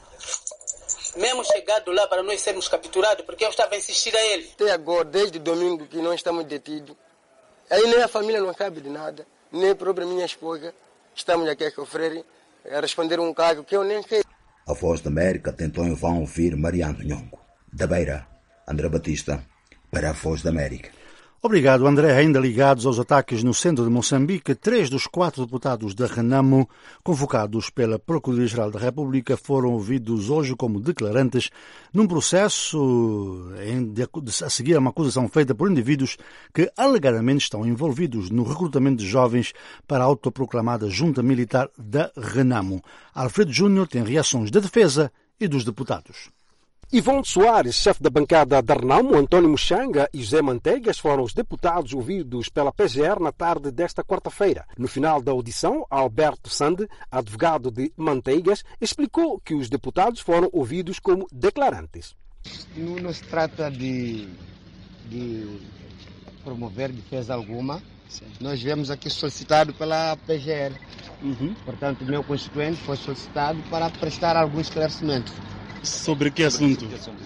Mesmo chegado lá para nós sermos capturados, porque eu estava a insistir a ele. Até agora, desde domingo que nós estamos detidos, aí nem a família não sabe de nada, nem a própria minha esposa. Estamos aqui a sofrer, a responder um caso que eu nem sei. A Voz da América tentou em vão ouvir Mariano Nhongo. Da Beira, André Batista, para a Voz da América. Obrigado, André. Ainda ligados aos ataques no centro de Moçambique, três dos quatro deputados da Renamo, convocados pela Procuradoria-Geral da República, foram ouvidos hoje como declarantes num processo em, de, a seguir a uma acusação feita por indivíduos que alegadamente estão envolvidos no recrutamento de jovens para a autoproclamada Junta Militar da Renamo. Alfredo Júnior tem reações da defesa e dos deputados. Ivone Soares, chefe da bancada da Renamo, António Muxanga e José Manteigas foram os deputados ouvidos pela P G R na tarde desta quarta-feira. No final da audição, Alberto Sande, advogado de Manteigas, explicou que os deputados foram ouvidos como declarantes. Não, não se trata de, de promover defesa alguma. Sim. Nós viemos aqui solicitado pela P G R. Uhum. Portanto, o meu constituinte foi solicitado para prestar alguns esclarecimentos. Sobre que assunto?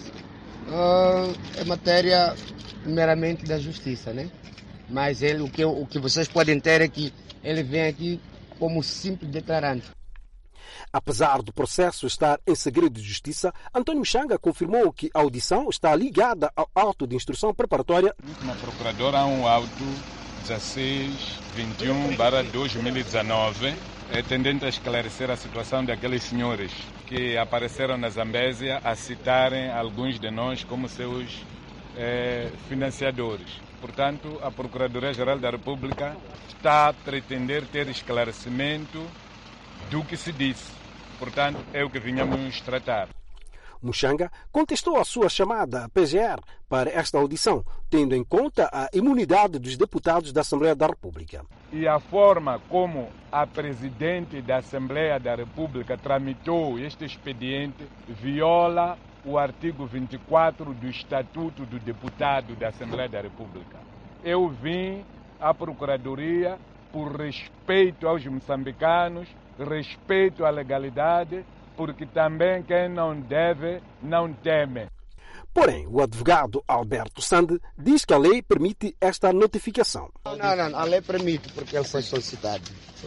Uh, é matéria meramente da justiça, né? Mas ele, o, que, o que vocês podem ter é que ele vem aqui como simples declarante. Apesar do processo estar em segredo de justiça, António Muxanga confirmou que a audição está ligada ao auto de instrução preparatória. Na Procuradora há um auto dezesseis vinte e um barra dois mil e dezenove, é tendente a esclarecer a situação daqueles senhores que apareceram na Zambésia a citarem alguns de nós como seus eh, financiadores. Portanto, a Procuradoria-Geral da República está a pretender ter esclarecimento do que se disse. Portanto, é o que vinhamos tratar. Mushanga contestou a sua chamada P G R para esta audição, tendo em conta a imunidade dos deputados da Assembleia da República. E a forma como a Presidente da Assembleia da República tramitou este expediente viola o artigo vinte e quatro do Estatuto do Deputado da Assembleia da República. Eu vim à Procuradoria por respeito aos moçambicanos, respeito à legalidade, porque também quem não deve, não teme. Porém, o advogado Alberto Sande diz que a lei permite esta notificação. Não, não, a lei permite, porque ele foi solicitado.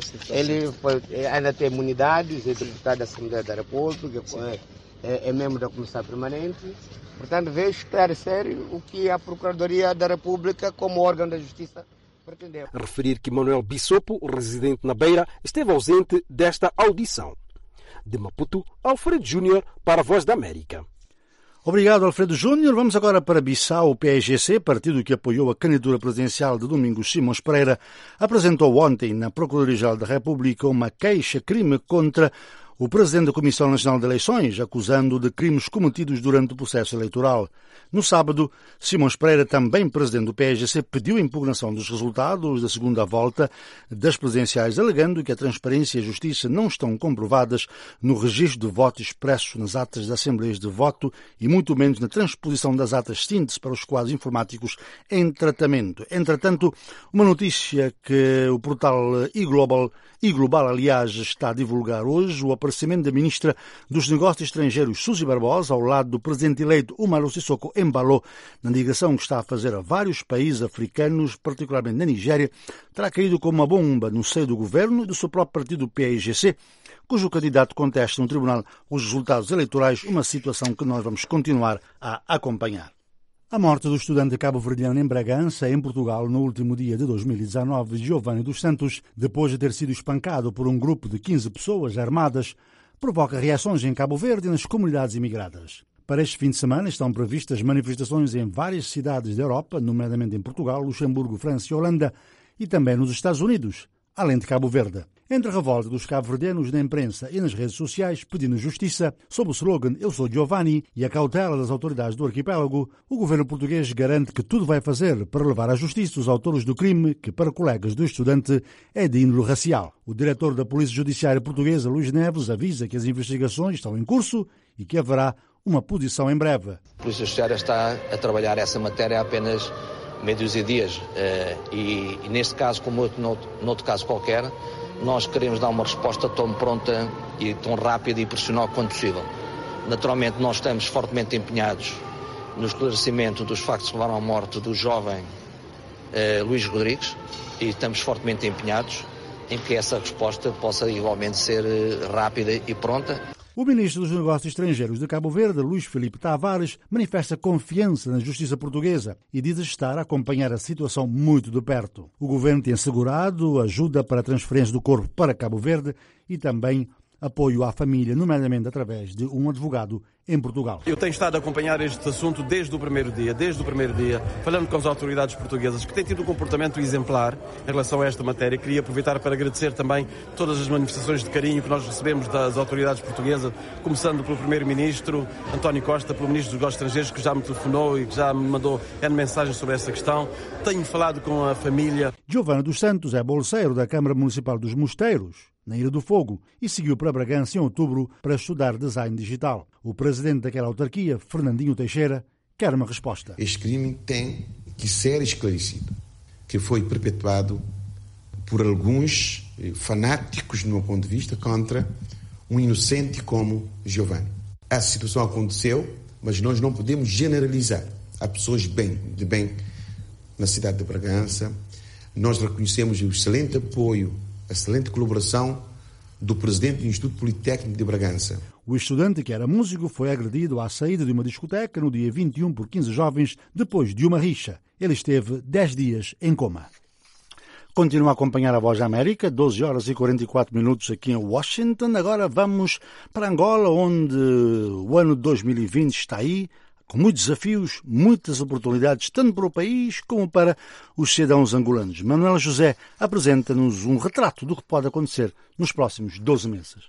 Ele foi, ainda tem imunidades, é deputado da Assembleia da República, é, é, é membro da Comissão Permanente. Portanto, veio esclarecer o que a Procuradoria da República, como órgão da Justiça, pretendeu. Referir que Manuel Bissopo, residente na Beira, esteve ausente desta audição. De Maputo, Alfredo Júnior para a Voz da América. Obrigado, Alfredo Júnior. Vamos agora para Bissau. O P A G C, partido que apoiou a candidatura presidencial de Domingos Simões Pereira, apresentou ontem na Procuradoria-Geral da República uma queixa-crime contra o presidente da Comissão Nacional de Eleições, acusando-o de crimes cometidos durante o processo eleitoral. No sábado, Simões Pereira, também presidente do P A G C, pediu a impugnação dos resultados da segunda volta das presidenciais, alegando que a transparência e a justiça não estão comprovadas no registro de voto expresso nas atas das assembleias de voto e muito menos na transposição das atas síntese para os quadros informáticos em tratamento. Entretanto, uma notícia que o portal iGlobal, iGlobal, aliás, está a divulgar hoje, o aparecimento da ministra dos Negócios Estrangeiros, Suzy Barbosa, ao lado do presidente eleito Umaru Sissoko Embalo, na ligação que está a fazer a vários países africanos, particularmente na Nigéria, terá caído como uma bomba no seio do governo e do seu próprio partido P A G C, cujo candidato contesta no tribunal os resultados eleitorais, uma situação que nós vamos continuar a acompanhar. A morte do estudante cabo-verdiano em Bragança, em Portugal, no último dia de dois mil e dezanove, Giovanni dos Santos, depois de ter sido espancado por um grupo de quinze pessoas armadas, provoca reações em Cabo Verde e nas comunidades imigradas. Para este fim de semana estão previstas manifestações em várias cidades da Europa, nomeadamente em Portugal, Luxemburgo, França e Holanda, e também nos Estados Unidos, além de Cabo Verde. Entre a revolta dos cabo-verdianos na imprensa e nas redes sociais pedindo justiça, sob o slogan Eu sou Giovanni e a cautela das autoridades do arquipélago, o governo português garante que tudo vai fazer para levar à justiça os autores do crime, que para colegas do estudante é de índole racial. O diretor da Polícia Judiciária Portuguesa, Luís Neves, avisa que as investigações estão em curso e que haverá uma posição em breve. A Polícia Judiciária está a trabalhar essa matéria há apenas meia dúzia de dias e, e neste caso, como outro, noutro, noutro caso qualquer, nós queremos dar uma resposta tão pronta e tão rápida e profissional quanto possível. Naturalmente, nós estamos fortemente empenhados no esclarecimento dos factos que levaram à morte do jovem eh, Luís Rodrigues e estamos fortemente empenhados em que essa resposta possa igualmente ser eh, rápida e pronta. O ministro dos Negócios Estrangeiros de Cabo Verde, Luís Filipe Tavares, manifesta confiança na justiça portuguesa e diz estar a acompanhar a situação muito de perto. O governo tem assegurado ajuda para a transferência do corpo para Cabo Verde e também apoio à família, nomeadamente através de um advogado em Portugal. Eu tenho estado a acompanhar este assunto desde o primeiro dia, desde o primeiro dia, falando com as autoridades portuguesas, que têm tido um comportamento exemplar em relação a esta matéria. Queria aproveitar para agradecer também todas as manifestações de carinho que nós recebemos das autoridades portuguesas, começando pelo primeiro-ministro António Costa, pelo ministro dos Negócios Estrangeiros, que já me telefonou e que já me mandou N mensagens sobre essa questão. Tenho falado com a família. Giovanni dos Santos é bolseiro da Câmara Municipal dos Mosteiros, na Ilha do Fogo, e seguiu para Bragança em outubro para estudar design digital. O presidente daquela autarquia, Fernandinho Teixeira, quer uma resposta. Este crime tem que ser esclarecido, que foi perpetuado por alguns fanáticos, no meu ponto de vista, contra um inocente como Giovanni. Essa situação aconteceu, mas nós não podemos generalizar. Há pessoas bem, de bem na cidade de Bragança. Nós reconhecemos o excelente apoio, a excelente colaboração do presidente do Instituto Politécnico de Bragança. O estudante, que era músico, foi agredido à saída de uma discoteca no dia vinte e um por quinze jovens, depois de uma rixa. Ele esteve dez dias em coma. Continua a acompanhar a Voz da América, doze horas e quarenta e quatro minutos aqui em Washington. Agora vamos para Angola, onde o ano de dois mil e vinte está aí, com muitos desafios, muitas oportunidades, tanto para o país como para os cidadãos angolanos. Manuel José apresenta-nos um retrato do que pode acontecer nos próximos doze meses.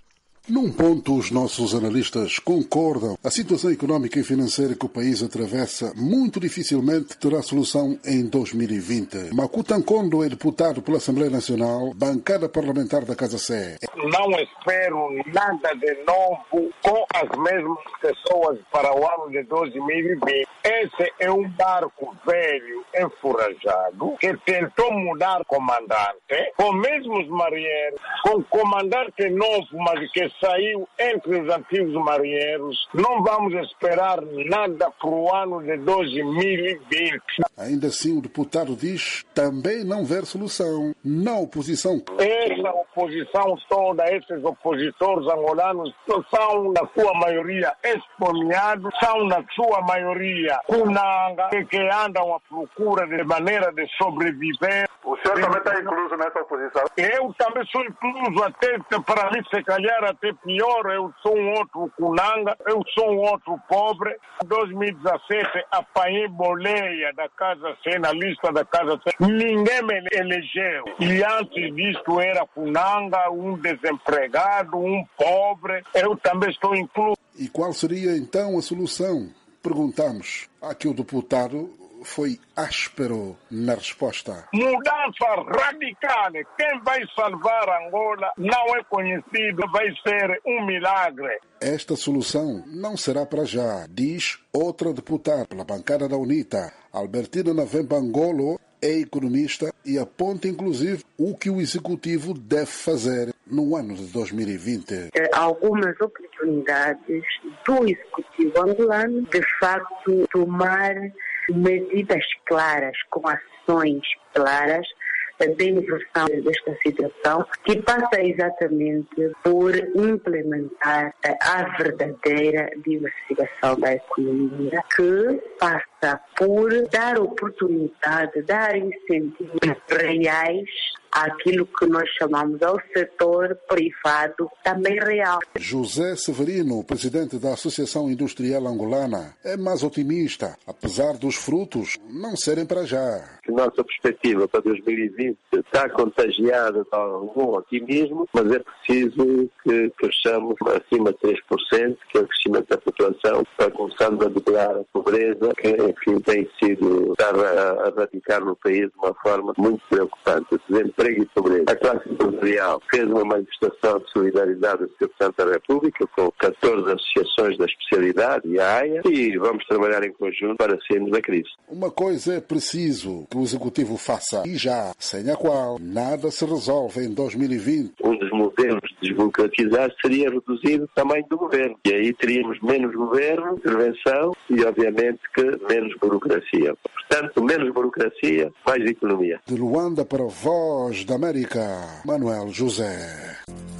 Num ponto, os nossos analistas concordam. A situação económica e financeira que o país atravessa muito dificilmente terá solução em dois mil e vinte. Makuta Nkondo é deputado pela Assembleia Nacional, bancada parlamentar da Casa Sé. Não espero nada de novo com as mesmas pessoas para o ano de dois mil e vinte. Esse é um barco velho, enferrujado, que tentou mudar comandante, com mesmos marinheiros, com comandante novo, mas que saiu entre os antigos marinheiros. Não vamos esperar nada para o ano de dois mil e vinte. Ainda assim, o deputado diz também não ver solução na oposição. Essa oposição toda, esses opositores angolanos, são, na sua maioria, expoliados, são, na sua maioria, cunanga, que andam à procura de maneira de sobreviver. O senhor também está incluso nessa oposição? Eu também sou incluso, até para mim, se calhar, até pior. Eu sou um outro cunanga, eu sou um outro pobre. Em dois mil e dezassete, apanhei boleia da Casa Sé, na lista da Casa Sé. Ninguém me elegeu. E antes disto era cunanga, um desempregado, um pobre. Eu também estou incluso. E qual seria então a solução? Perguntamos. Aqui o deputado foi áspero na resposta. Mudança radical. Quem vai salvar Angola não é conhecido, vai ser um milagre. Esta solução não será para já, diz outra deputada pela bancada da UNITA. Albertina Navembangolo é economista e aponta inclusive o que o executivo deve fazer no ano de dois mil e vinte. Algumas oportunidades do executivo angolano de facto tomar medidas claras, com ações claras de inversão desta situação, que passa exatamente por implementar a verdadeira diversificação da economia, que passa por dar oportunidade, dar incentivos reais àquilo que nós chamamos ao setor privado também real. José Severino, presidente da Associação Industrial Angolana, é mais otimista, apesar dos frutos não serem para já. Nossa perspectiva para dois mil e vinte está contagiada de algum otimismo, mas é preciso que cresçamos acima de três por cento, que é o crescimento da população, para começarmos a dobrar a pobreza, que enfim tem sido, está a, a radicar no país de uma forma muito preocupante. O desemprego e pobreza. A classe empresarial fez uma manifestação de solidariedade do senhor Presidente da República com catorze associações da especialidade e a AIA, e vamos trabalhar em conjunto para sairmos da crise. Uma coisa é preciso que o Executivo faça, e já, sem a qual nada se resolve em dois mil e vinte. Um dos modelos de desburocratizar seria reduzir o tamanho do governo. E aí teríamos menos governo, intervenção e, obviamente, que menos burocracia. Portanto, menos burocracia, mais economia. De Luanda para a Voz da América, Manuel José.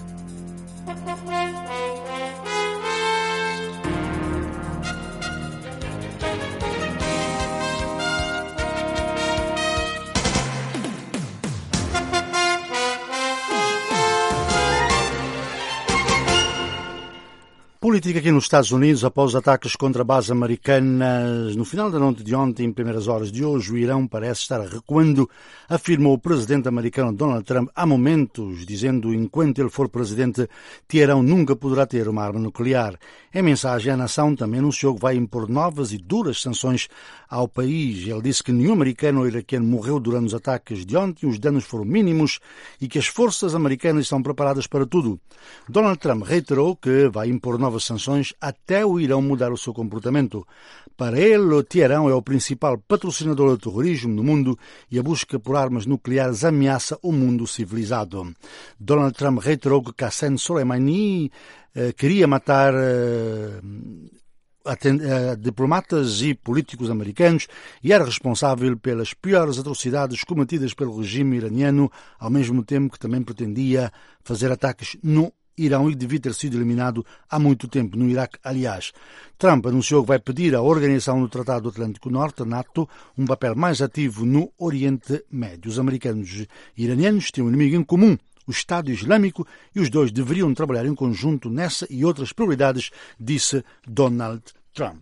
Política aqui nos Estados Unidos, após ataques contra bases americanas no final da noite de ontem, em primeiras horas de hoje, o Irão parece estar recuando, afirmou o presidente americano Donald Trump há momentos, dizendo que enquanto ele for presidente, Teherão nunca poderá ter uma arma nuclear. Em mensagem, a nação também anunciou que vai impor novas e duras sanções ao país. Ele disse que nenhum americano ou iraquiano morreu durante os ataques de ontem, os danos foram mínimos e que as forças americanas estão preparadas para tudo. Donald Trump reiterou que vai impor novas sanções até o Irão mudar o seu comportamento. Para ele, o Teherão é o principal patrocinador do terrorismo no mundo e a busca por armas nucleares ameaça o mundo civilizado. Donald Trump reiterou que Qassem Soleimani eh, queria matar eh, diplomatas e políticos americanos e era responsável pelas piores atrocidades cometidas pelo regime iraniano, ao mesmo tempo que também pretendia fazer ataques no Irão e devia ter sido eliminado há muito tempo no Iraque, aliás. Trump anunciou que vai pedir à Organização do Tratado do Atlântico Norte, NATO, um papel mais ativo no Oriente Médio. Os americanos e iranianos têm um inimigo em comum, o Estado Islâmico, e os dois deveriam trabalhar em conjunto nessa e outras prioridades, disse Donald Trump.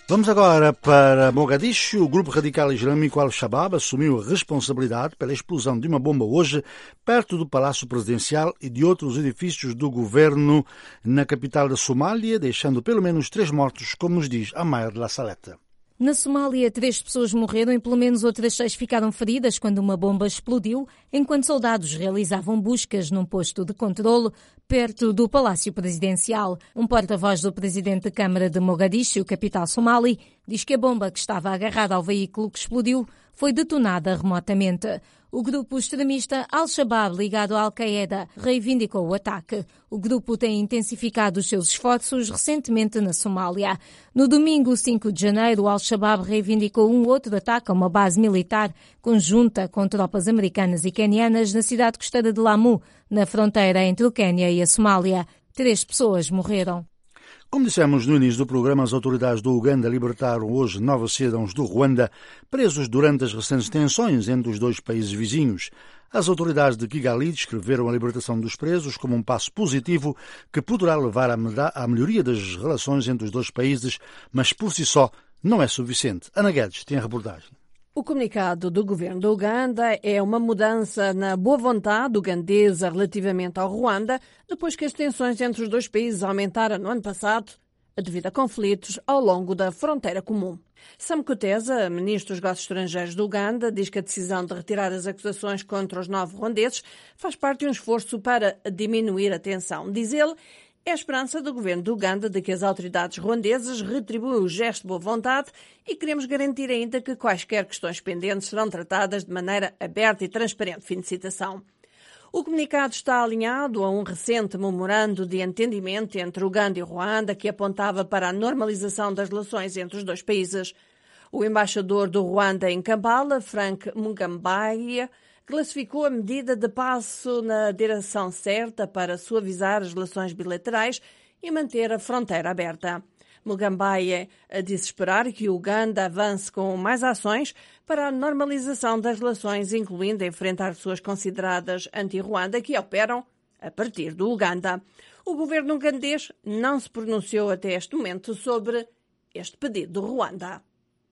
Vamos agora para Mogadishu. O grupo radical islâmico Al-Shabaab assumiu a responsabilidade pela explosão de uma bomba hoje perto do Palácio Presidencial e de outros edifícios do governo na capital da Somália, deixando pelo menos três mortos, como nos diz Amair La Saleta. Na Somália, três pessoas morreram e pelo menos outras seis ficaram feridas quando uma bomba explodiu, enquanto soldados realizavam buscas num posto de controlo perto do Palácio Presidencial. Um porta-voz do presidente da Câmara de Mogadishu, capital somali, diz que a bomba que estava agarrada ao veículo que explodiu foi detonada remotamente. O grupo extremista Al-Shabaab, ligado à Al-Qaeda, reivindicou o ataque. O grupo tem intensificado os seus esforços recentemente na Somália. No domingo, cinco de janeiro, o Al-Shabaab reivindicou um outro ataque a uma base militar conjunta com tropas americanas e quenianas na cidade costeira de Lamu, na fronteira entre o Quênia e a Somália. Três pessoas morreram. Como dissemos no início do programa, as autoridades do Uganda libertaram hoje nove cidadãos do Ruanda presos durante as recentes tensões entre os dois países vizinhos. As autoridades de Kigali descreveram a libertação dos presos como um passo positivo que poderá levar à melhoria das relações entre os dois países, mas por si só não é suficiente. Ana Guedes tem a reportagem. O comunicado do governo do Uganda é uma mudança na boa vontade ugandesa relativamente ao Ruanda, depois que as tensões entre os dois países aumentaram no ano passado, devido a conflitos ao longo da fronteira comum. Sam Kutesa, ministro dos Negócios Estrangeiros do Uganda, diz que a decisão de retirar as acusações contra os nove ruandeses faz parte de um esforço para diminuir a tensão. Diz ele, é a esperança do governo do Uganda de que as autoridades ruandesas retribuam o gesto de boa vontade e queremos garantir ainda que quaisquer questões pendentes serão tratadas de maneira aberta e transparente. Fim de citação. O comunicado está alinhado a um recente memorando de entendimento entre Uganda e Ruanda que apontava para a normalização das relações entre os dois países. O embaixador do Ruanda em Kampala, Frank Mugambaia, classificou a medida de passo na direção certa para suavizar as relações bilaterais e manter a fronteira aberta. Mugambaia disse esperar que o Uganda avance com mais ações para a normalização das relações, incluindo enfrentar pessoas consideradas anti-Ruanda que operam a partir do Uganda. O governo ugandês não se pronunciou até este momento sobre este pedido do Ruanda.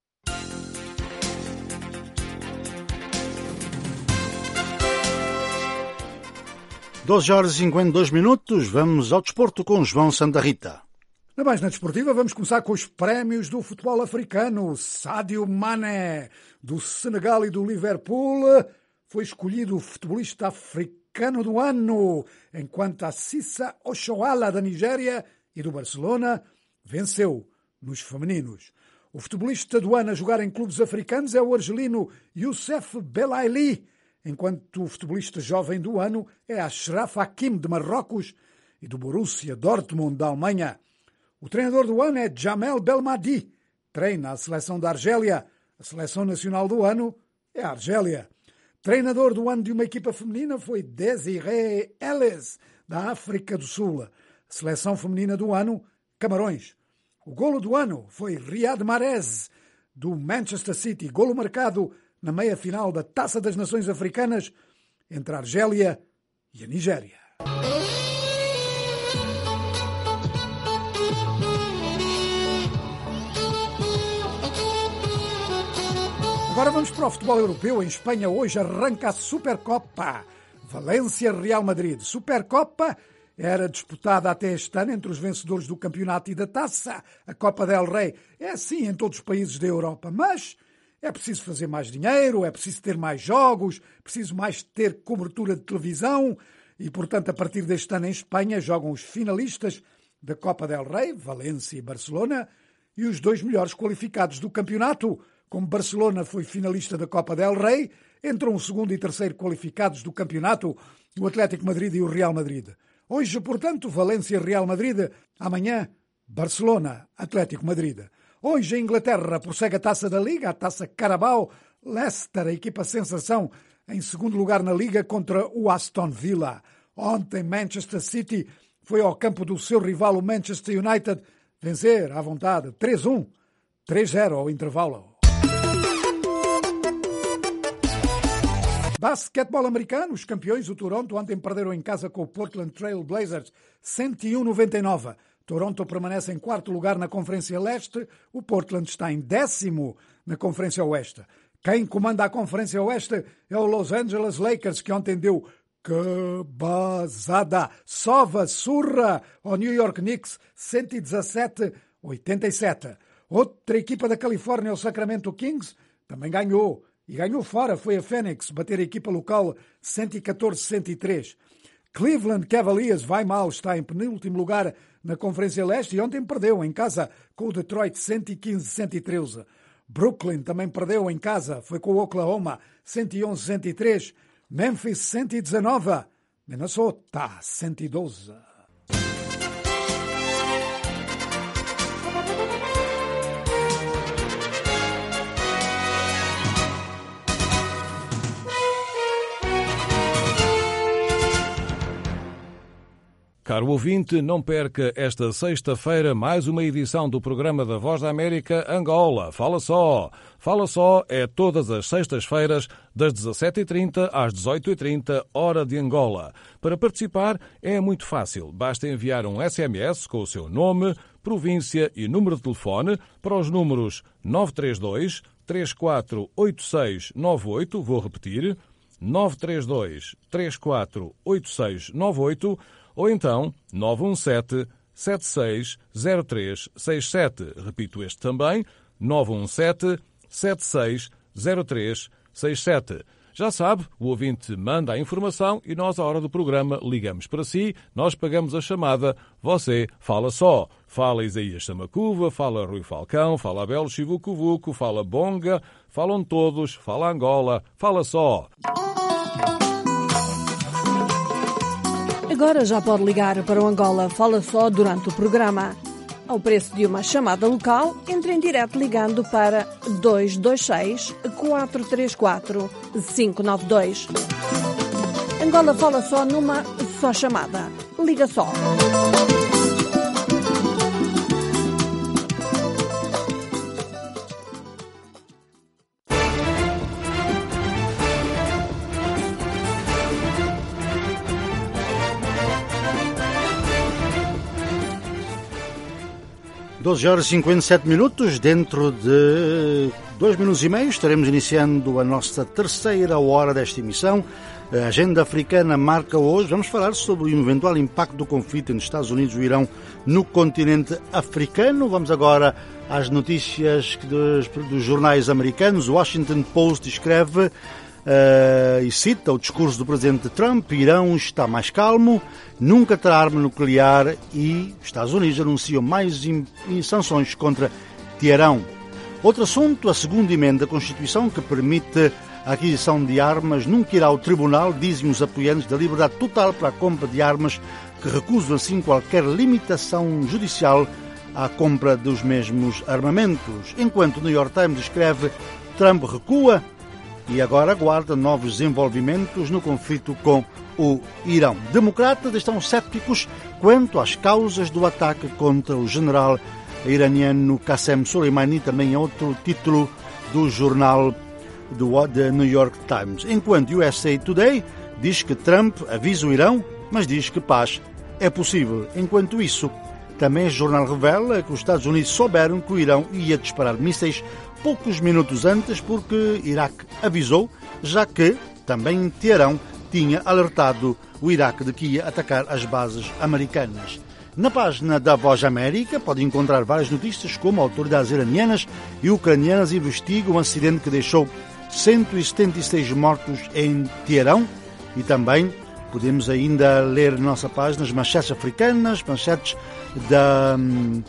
doze horas e cinquenta e dois minutos, vamos ao desporto com João Santa Rita. Na página desportiva vamos começar com os prémios do futebol africano. Sadio Mané, do Senegal e do Liverpool, foi escolhido o futebolista africano do ano, enquanto a Cissa Oshoala, da Nigéria e do Barcelona, venceu nos femininos. O futebolista do ano a jogar em clubes africanos é o argelino Youssef Belaili, enquanto o futebolista jovem do ano é Achraf Hakimi, de Marrocos, e do Borussia Dortmund, da Alemanha. O treinador do ano é Jamel Belmadi, treina a seleção da Argélia. A seleção nacional do ano é a Argélia. Treinador do ano de uma equipa feminina foi Desiree Ellis, da África do Sul. A seleção feminina do ano, Camarões. O golo do ano foi Riyad Mahrez, do Manchester City, golo marcado na meia-final da Taça das Nações Africanas entre a Argélia e a Nigéria. Agora vamos para o futebol europeu. Em Espanha hoje arranca a Supercopa. Valência-Real Madrid. Supercopa era disputada até este ano entre os vencedores do campeonato e da taça, a Copa del Rei. É assim em todos os países da Europa, mas é preciso fazer mais dinheiro, é preciso ter mais jogos, preciso mais ter cobertura de televisão e, portanto, a partir deste ano em Espanha jogam os finalistas da Copa del Rei, Valência e Barcelona, e os dois melhores qualificados do campeonato. Como Barcelona foi finalista da Copa del Rei, entram o segundo e terceiro qualificados do campeonato, o Atlético Madrid e o Real Madrid. Hoje, portanto, Valência-Real Madrid, amanhã Barcelona, Atlético Madrid. Hoje, a Inglaterra prossegue a Taça da Liga, a Taça Carabao, Leicester, a equipa sensação, em segundo lugar na Liga contra o Aston Villa. Ontem, Manchester City foi ao campo do seu rival, o Manchester United, vencer à vontade três a um, três a zero ao intervalo. Basquetebol americano, os campeões, o Toronto, ontem perderam em casa com o Portland Trail Blazers, cento e um a noventa e nove. Toronto permanece em quarto lugar na Conferência Leste. O Portland está em décimo na Conferência Oeste. Quem comanda a Conferência Oeste é o Los Angeles Lakers, que ontem deu cabazada, sova, surra ao New York Knicks, cento e dezassete a oitenta e sete. Outra equipa da Califórnia, o Sacramento Kings, também ganhou. E ganhou fora, foi a Phoenix, bater a equipa local cento e catorze a cento e três. Cleveland Cavaliers vai mal, está em penúltimo lugar na Conferência Leste e ontem perdeu em casa com o Detroit cento e quinze a cento e treze. Brooklyn também perdeu em casa, foi com o Oklahoma cento e onze a cento e três. Memphis cento e dezanove, Minnesota cento e doze. Caro ouvinte, não perca esta sexta-feira mais uma edição do programa da Voz da América Angola. Fala só! Fala só é todas as sextas-feiras, das dezassete e trinta às dezoito e trinta, hora de Angola. Para participar é muito fácil. Basta enviar um S M S com o seu nome, província e número de telefone para os números nove três dois, três quatro oito seis nove oito, vou repetir, nove três dois, três quatro oito seis nove oito, ou então nove um sete, sete seis zero três seis sete. Repito este também, nove um sete, sete seis zero três seis sete. Já sabe, o ouvinte manda a informação e nós, à hora do programa, ligamos para si, nós pagamos a chamada, você fala só. Fala Isaías Samacuva, fala Rui Falcão, fala Abel Chivucovuco, fala Bonga, falam todos, fala Angola, fala só. Agora já pode ligar para o Angola Fala Só durante o programa. Ao preço de uma chamada local, entre em direto ligando para dois dois seis, quatro três quatro, cinco nove dois. Angola Fala Só numa só chamada. Liga só. doze horas e cinquenta e sete minutos, dentro de dois minutos e meio estaremos iniciando a nossa terceira hora desta emissão. A agenda africana marca hoje, vamos falar sobre o eventual impacto do conflito entre Estados Unidos e o Irão no continente africano. Vamos agora às notícias dos, dos jornais americanos. O Washington Post escreve Uh, e cita o discurso do presidente Trump: Irão está mais calmo, nunca terá arma nuclear, e Estados Unidos anunciam mais in, in sanções contra Teherão. Outro assunto, a segunda emenda da Constituição, que permite a aquisição de armas, nunca irá ao tribunal, dizem os apoiantes da liberdade total para a compra de armas, que recusam assim qualquer limitação judicial à compra dos mesmos armamentos. Enquanto o New York Times escreve: Trump recua e agora aguarda novos desenvolvimentos no conflito com o Irão. Democratas estão céticos quanto às causas do ataque contra o general iraniano Qassem Soleimani, também é outro título do jornal do The New York Times. Enquanto o U S A Today diz que Trump avisa o Irão, mas diz que paz é possível. Enquanto isso, também o jornal revela que os Estados Unidos souberam que o Irão ia disparar mísseis poucos minutos antes, porque Iraque avisou, já que também Teherão tinha alertado o Iraque de que ia atacar as bases americanas. Na página da Voz América pode encontrar várias notícias, como autoridades iranianas e ucranianas investigam um acidente que deixou cento e setenta e seis mortos em Teherão, e também podemos ainda ler na nossa página as manchetes africanas, manchetes da...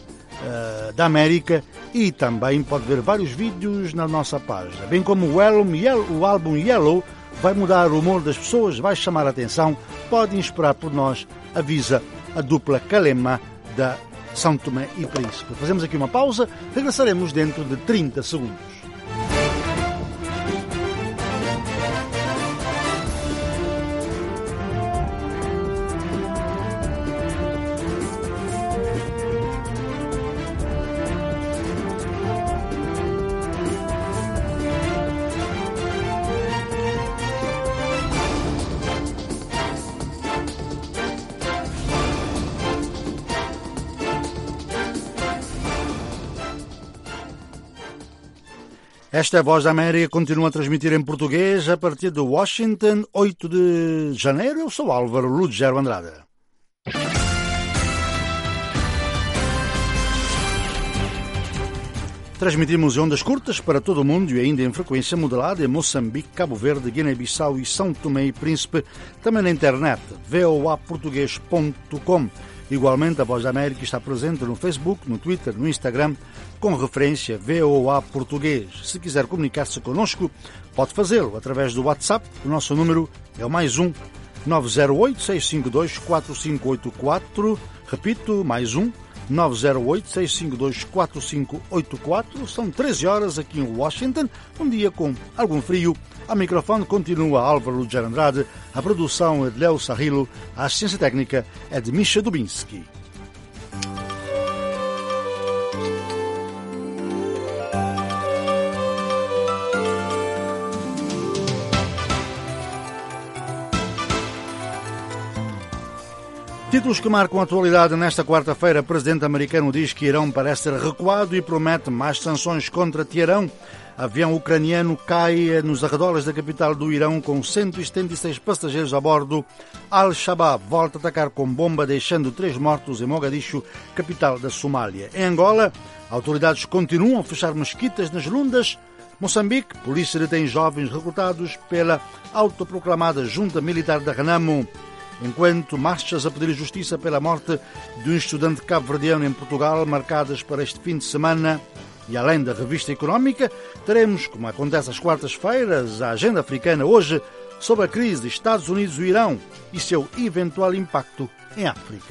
Uh, da América, e também pode ver vários vídeos na nossa página, bem como o álbum Yellow, o álbum Yellow vai mudar o humor das pessoas, vai chamar a atenção, podem esperar por nós, avisa a dupla Calema da São Tomé e Príncipe. Fazemos aqui uma pausa, regressaremos dentro de trinta segundos. Esta é a Voz da América, continua a transmitir em português a partir de Washington, oito de janeiro. Eu sou Álvaro Lugero Andrade. Transmitimos em ondas curtas para todo o mundo e ainda em frequência modulada em Moçambique, Cabo Verde, Guiné-Bissau e São Tomé e Príncipe, também na internet, v o a português ponto com. Igualmente, a Voz da América está presente no Facebook, no Twitter, no Instagram, com referência V O A Português. Se quiser comunicar-se connosco, pode fazê-lo através do WhatsApp. O nosso número é o mais um nove zero oito, seis cinco dois, quatro cinco oito quatro. Repito, mais um nove zero oito, seis cinco dois, quatro cinco oito quatro. São treze horas aqui em Washington, um dia com algum frio. Ao microfone continua Álvaro Lugero Andrade, a produção é de Léo Sarrilo, a assistência técnica é de Misha Dubinski. Títulos que marcam a atualidade nesta quarta-feira. O presidente americano diz que Irão parece ter recuado e promete mais sanções contra Teherão. Avião ucraniano cai nos arredores da capital do Irão com cento e setenta e seis passageiros a bordo. Al-Shabaab volta a atacar com bomba, deixando três mortos em Mogadishu, capital da Somália. Em Angola, autoridades continuam a fechar mesquitas nas Lundas. Moçambique, polícia detém jovens recrutados pela autoproclamada Junta Militar da Renamo. Enquanto marchas a pedir justiça pela morte de um estudante cabo-verdiano em Portugal, marcadas para este fim de semana. E além da revista económica, teremos, como acontece às quartas-feiras, a agenda africana hoje sobre a crise de Estados Unidos e Irão e seu eventual impacto em África.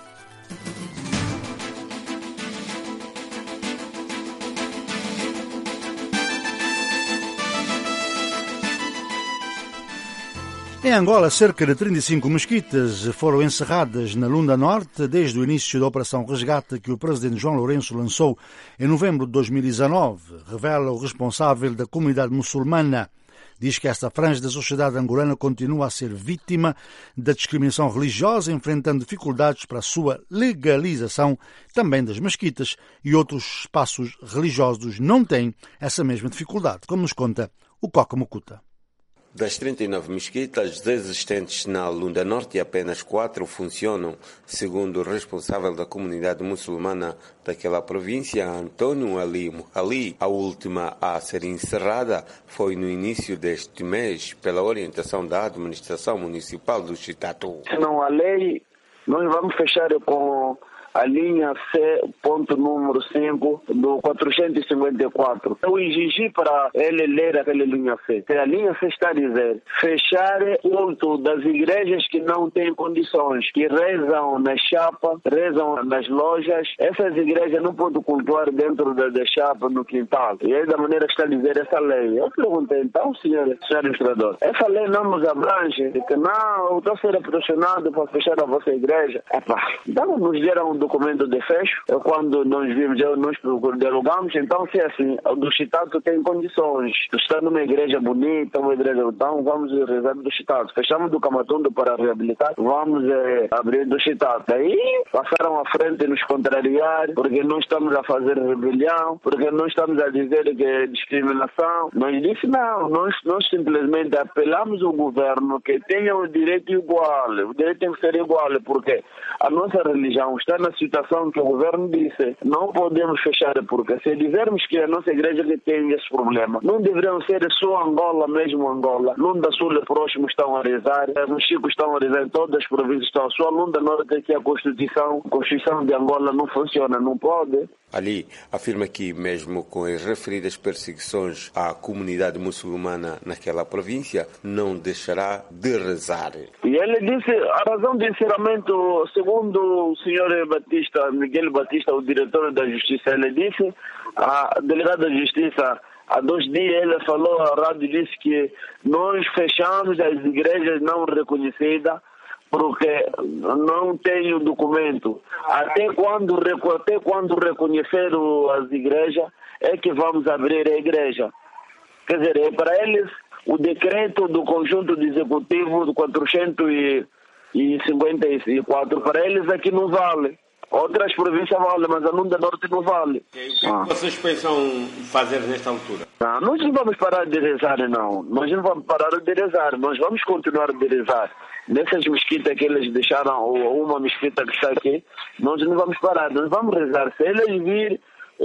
Em Angola, cerca de trinta e cinco mesquitas foram encerradas na Lunda Norte desde o início da Operação Resgate que o presidente João Lourenço lançou em novembro de dois mil e dezanove, revela o responsável da comunidade muçulmana. Diz que esta franja da sociedade angolana continua a ser vítima da discriminação religiosa, enfrentando dificuldades para a sua legalização. Também das mesquitas e outros espaços religiosos não têm essa mesma dificuldade, como nos conta o Coca Mocuta. Das trinta e nove mesquitas existentes na Lunda Norte, apenas quatro funcionam, segundo o responsável da comunidade muçulmana daquela província, Antônio Ali Ali. A última a ser encerrada foi no início deste mês, pela orientação da administração municipal do Chitatu. Se não há lei, nós vamos fechar com a linha C, ponto número cinco, do quatrocentos e cinquenta e quatro. Eu exigi para ele ler aquela linha C. A linha C está a dizer fechar culto das igrejas que não têm condições, que rezam na chapa, rezam nas lojas. Essas igrejas não podem cultuar dentro da, da chapa, no quintal. E é da maneira que está a dizer essa lei. Eu perguntei, então, senhor, senhor administrador, essa lei não nos abrange? Que não, eu estou sendo pressionado para fechar a vossa igreja. Epá, então nos deram um documento de fecho, quando nós vimos, nós dialogamos, então se é assim, o do Chitatu tem condições, está numa igreja bonita, uma igreja, então vamos rezar do Chitatu, fechamos do Camatundo para reabilitar, vamos é, abrir do Chitatu. Aí passaram à frente nos contrariar, porque não estamos a fazer rebelião, porque não estamos a dizer que é discriminação. Nós disse não, nós, nós simplesmente apelamos ao governo que tenha o direito igual, o direito tem que ser igual, porque a nossa religião está na situação que o governo disse, não podemos fechar, porque se dizermos que a nossa igreja que tem esse problema, não deveriam ser só Angola, mesmo Angola. Lunda Sul e próximo estão a rezar, os Chicos estão a rezar, todas as províncias estão, só a Lunda Norte que a Constituição, a Constituição de Angola não funciona, não pode. Ali afirma que, mesmo com as referidas perseguições à comunidade muçulmana naquela província, não deixará de rezar. E ele disse, a razão de encerramento, segundo o senhor Batista, Miguel Batista, o diretor da Justiça, ele disse, a delegada da Justiça, há dois dias ele falou, a rádio disse que nós fechamos as igrejas não reconhecidas, porque não tem o documento. Até quando, até quando reconhecer as igrejas, é que vamos abrir a igreja. Quer dizer, é para eles, o decreto do conjunto de executivo do quatrocentos e cinquenta e quatro, para eles aqui não vale. Outras províncias valem, mas a Lunda Norte não vale. E o que ah. vocês pensam fazer nesta altura? Ah, nós não vamos parar de rezar, não. Nós não vamos parar de rezar. Nós vamos continuar de rezar. Nessas mesquitas que eles deixaram, ou uma mesquita que está aqui, nós não vamos parar. Nós vamos rezar. Se eles vir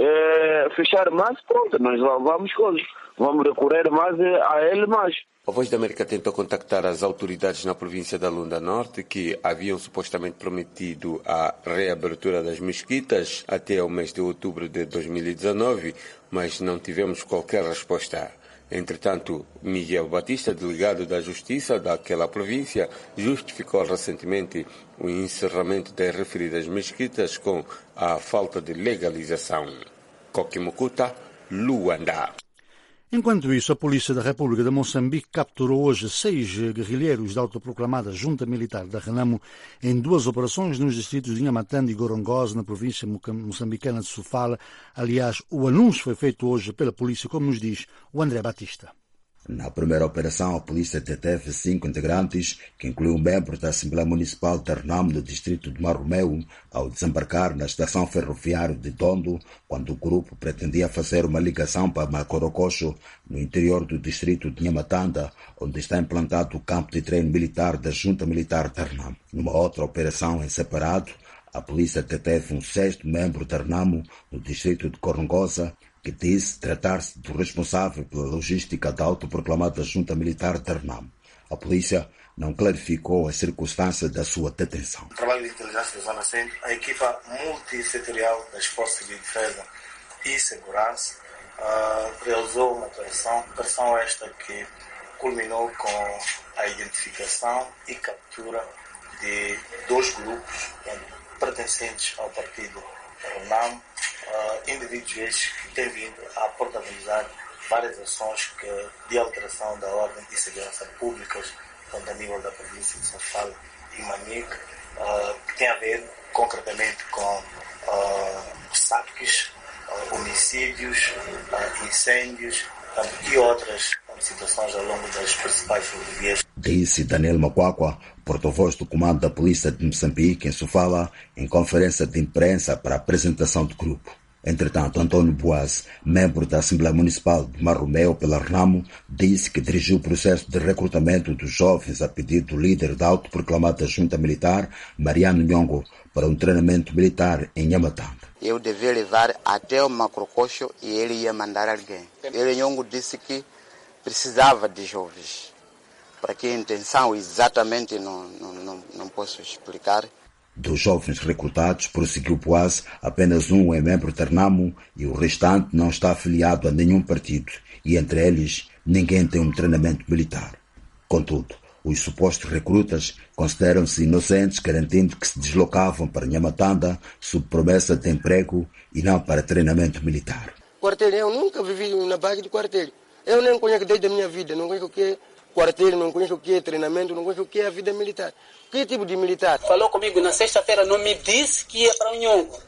é, fechar mais, pronto, nós vamos coisas. Vamos recorrer mais a ele mais. A Voz da América tentou contactar as autoridades na província da Lunda Norte, que haviam supostamente prometido a reabertura das mesquitas até o mês de outubro de dois mil e dezanove, mas não tivemos qualquer resposta. Entretanto, Miguel Batista, delegado da Justiça daquela província, justificou recentemente o encerramento das referidas mesquitas com a falta de legalização. Coquimucuta, Luanda. Enquanto isso, a Polícia da República de Moçambique capturou hoje seis guerrilheiros da autoproclamada Junta Militar da Renamo em duas operações nos distritos de Inhamatanda e Gorongosa, na província moçambicana de Sofala. Aliás, o anúncio foi feito hoje pela polícia, como nos diz o André Batista. Na primeira operação, a polícia deteve cinco integrantes, que incluiu um membro da Assembleia Municipal de Renamo, no distrito de Marromeu, ao desembarcar na estação ferroviária de Tondo, quando o grupo pretendia fazer uma ligação para Macorococho, no interior do distrito de Nhamatanda, onde está implantado o campo de treino militar da Junta Militar de Renamo. Numa outra operação em separado, a polícia deteve um sexto membro de Renamo, no distrito de Gorongosa, que disse tratar-se do responsável pela logística da autoproclamada Junta Militar de Renamo. A polícia não clarificou as circunstâncias da sua detenção. No trabalho de inteligência da Zona Centro, a equipa multissetorial das Forças de Defesa e Segurança uh, realizou uma operação, operação esta que culminou com a identificação e captura de dois grupos pertencentes ao partido Renamo, Uh, indivíduos estes que têm vindo a protagonizar várias ações que, de alteração da ordem e segurança públicas, tanto a nível da província de Sofala e Manique, uh, que tem a ver concretamente com uh, saques, uh, homicídios, uh, incêndios uh, e outras uh, situações ao longo das principais rodovias. Disse Daniel Macuacua, porta-voz do Comando da Polícia de Moçambique, em Sofala, em conferência de imprensa para a apresentação do grupo. Entretanto, Antônio Boaz, membro da Assembleia Municipal de Marromeu pela Renamo, disse que dirigiu o processo de recrutamento dos jovens a pedido do líder da autoproclamada Junta Militar, Mariano Nhongo, para um treinamento militar em Nhamatanda. Eu devia levar até o Macrococho e ele ia mandar alguém. Ele, Nhongo, disse que precisava de jovens. Para que intenção exatamente não, não, não, não posso explicar. Dos jovens recrutados, prosseguiu Boaz, apenas um é membro de Renamo e o restante não está afiliado a nenhum partido, e entre eles ninguém tem um treinamento militar. Contudo, os supostos recrutas consideram-se inocentes, garantindo que se deslocavam para Nhamatanda sob promessa de emprego e não para treinamento militar. Quartel, eu nunca vivi na base de quartel. Eu nem conheço desde a minha vida, não conheço o que é quartel, não conheço o que é treinamento, não conheço o que é a vida militar. Que tipo de militar? Falou comigo na sexta-feira, não me disse que ia para o Nhongo.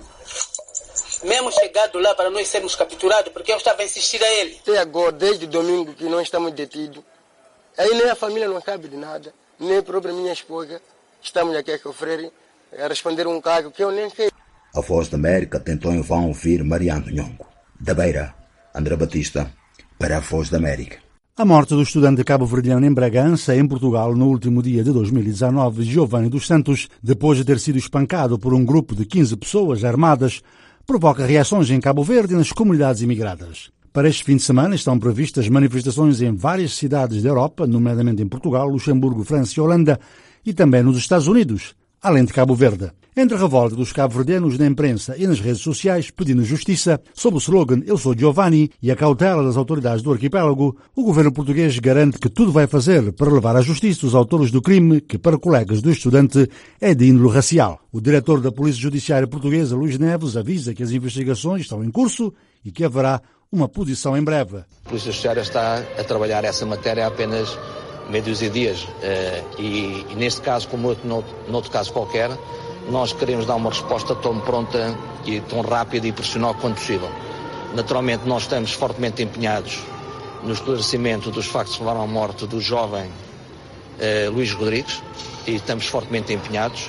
Mesmo chegado lá para nós sermos capturados, porque eu estava a insistir a ele. Até agora, desde domingo que nós estamos detidos, aí nem a família não sabe de nada, nem a própria minha esposa. Estamos aqui a sofrer, a responder um cargo que eu nem sei. A Voz da América tentou em vão ouvir Mariano Nhongo. Da Beira, André Batista, para a Voz da América. A morte do estudante cabo-verdiano em Bragança, em Portugal, no último dia de dois mil e dezanove, Giovanni dos Santos, depois de ter sido espancado por um grupo de quinze pessoas armadas, provoca reações em Cabo Verde e nas comunidades imigradas. Para este fim de semana estão previstas manifestações em várias cidades da Europa, nomeadamente em Portugal, Luxemburgo, França e Holanda, e também nos Estados Unidos, além de Cabo Verde. Entre a revolta dos cabo-verdianos na imprensa e nas redes sociais pedindo justiça, sob o slogan Eu sou Giovanni e a cautela das autoridades do arquipélago, o governo português garante que tudo vai fazer para levar à justiça os autores do crime, que para colegas do estudante é de índole racial. O diretor da Polícia Judiciária Portuguesa, Luís Neves, avisa que as investigações estão em curso e que haverá uma posição em breve. A Polícia Judiciária está a trabalhar essa matéria há apenas meia dúzia de dias e, e neste caso, como no outro caso qualquer, nós queremos dar uma resposta tão pronta e tão rápida e profissional quanto possível. Naturalmente, nós estamos fortemente empenhados no esclarecimento dos factos que levaram à morte do jovem eh, Luís Rodrigues e estamos fortemente empenhados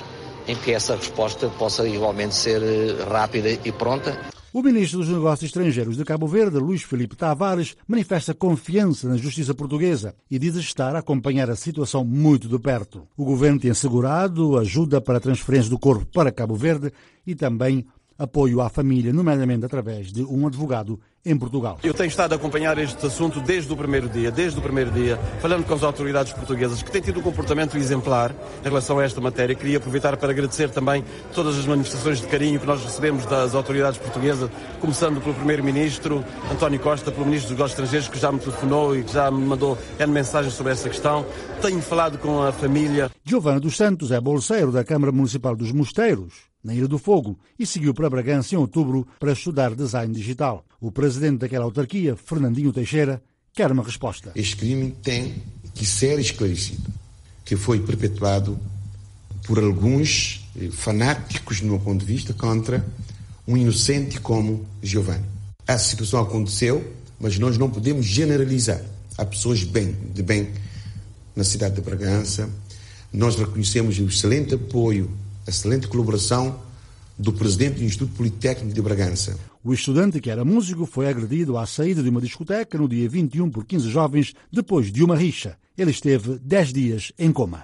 em que essa resposta possa igualmente ser rápida e pronta. O ministro dos Negócios Estrangeiros de Cabo Verde, Luís Filipe Tavares, manifesta confiança na justiça portuguesa e diz estar a acompanhar a situação muito de perto. O governo tem assegurado ajuda para a transferência do corpo para Cabo Verde e também apoio à família, nomeadamente através de um advogado em Portugal. Eu tenho estado a acompanhar este assunto desde o primeiro dia, desde o primeiro dia, falando com as autoridades portuguesas, que têm tido um comportamento exemplar em relação a esta matéria. Queria aproveitar para agradecer também todas as manifestações de carinho que nós recebemos das autoridades portuguesas, começando pelo primeiro-ministro António Costa, pelo ministro dos Negócios Estrangeiros, que já me telefonou e que já me mandou N mensagens sobre essa questão. Tenho falado com a família. Giovana dos Santos é bolseiro da Câmara Municipal dos Mosteiros, na Ilha do Fogo, e seguiu para Bragança em outubro para estudar design digital. O presidente daquela autarquia, Fernandinho Teixeira, quer uma resposta. Este crime tem que ser esclarecido, que foi perpetuado por alguns fanáticos, no meu ponto de vista, contra um inocente como Giovanni. Essa situação aconteceu, mas nós não podemos generalizar. Há pessoas bem, de bem na cidade de Bragança. Nós reconhecemos o excelente apoio, a excelente colaboração do presidente do Instituto Politécnico de Bragança. O estudante, que era músico, foi agredido à saída de uma discoteca no dia vinte e um por quinze jovens, depois de uma rixa. Ele esteve dez dias em coma.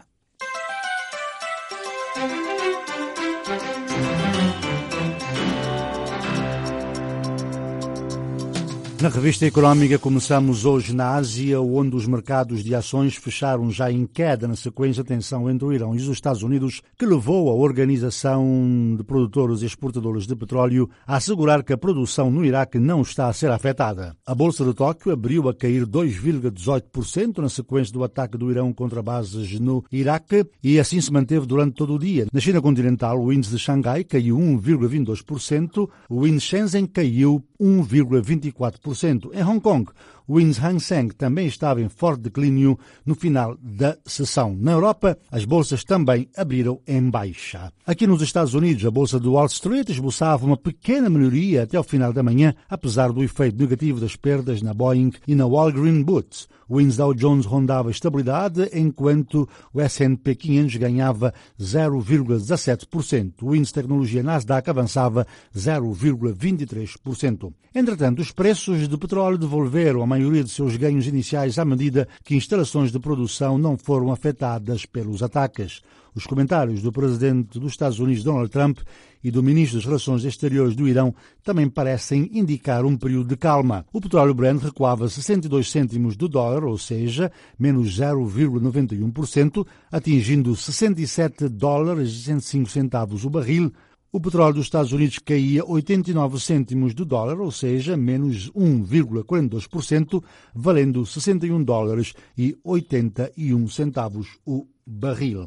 Na revista Económica começamos hoje na Ásia, onde os mercados de ações fecharam já em queda na sequência de tensão entre o Irão e os Estados Unidos, que levou a Organização de Produtores e Exportadores de Petróleo a assegurar que a produção no Iraque não está a ser afetada. A Bolsa de Tóquio abriu a cair dois vírgula dezoito por cento na sequência do ataque do Irão contra bases no Iraque e assim se manteve durante todo o dia. Na China continental, o índice de Xangai caiu um vírgula vinte e dois por cento, o índice Shenzhen caiu um vírgula vinte e quatro por cento. Em Hong Kong, o índice Hang Seng também estava em forte declínio no final da sessão. Na Europa, as bolsas também abriram em baixa. Aqui nos Estados Unidos, a bolsa do Wall Street esboçava uma pequena melhoria até o final da manhã, apesar do efeito negativo das perdas na Boeing e na Walgreen Boots. O índice Dow Jones rondava estabilidade, enquanto o S and P quinhentos ganhava zero vírgula dezassete por cento. O índice de tecnologia Nasdaq avançava zero vírgula vinte e três por cento. Entretanto, os preços de petróleo devolveram a maioria de seus ganhos iniciais à medida que instalações de produção não foram afetadas pelos ataques. Os comentários do presidente dos Estados Unidos, Donald Trump, e do ministro das Relações Exteriores do Irão também parecem indicar um período de calma. O petróleo Brent recuava sessenta e dois cêntimos do dólar, ou seja, menos zero vírgula noventa e um por cento, atingindo sessenta e sete dólares e cento e cinco centavos o barril. O petróleo dos Estados Unidos caía oitenta e nove cêntimos do dólar, ou seja, menos um vírgula quarenta e dois por cento, valendo sessenta e um dólares e oitenta e um centavos o barril.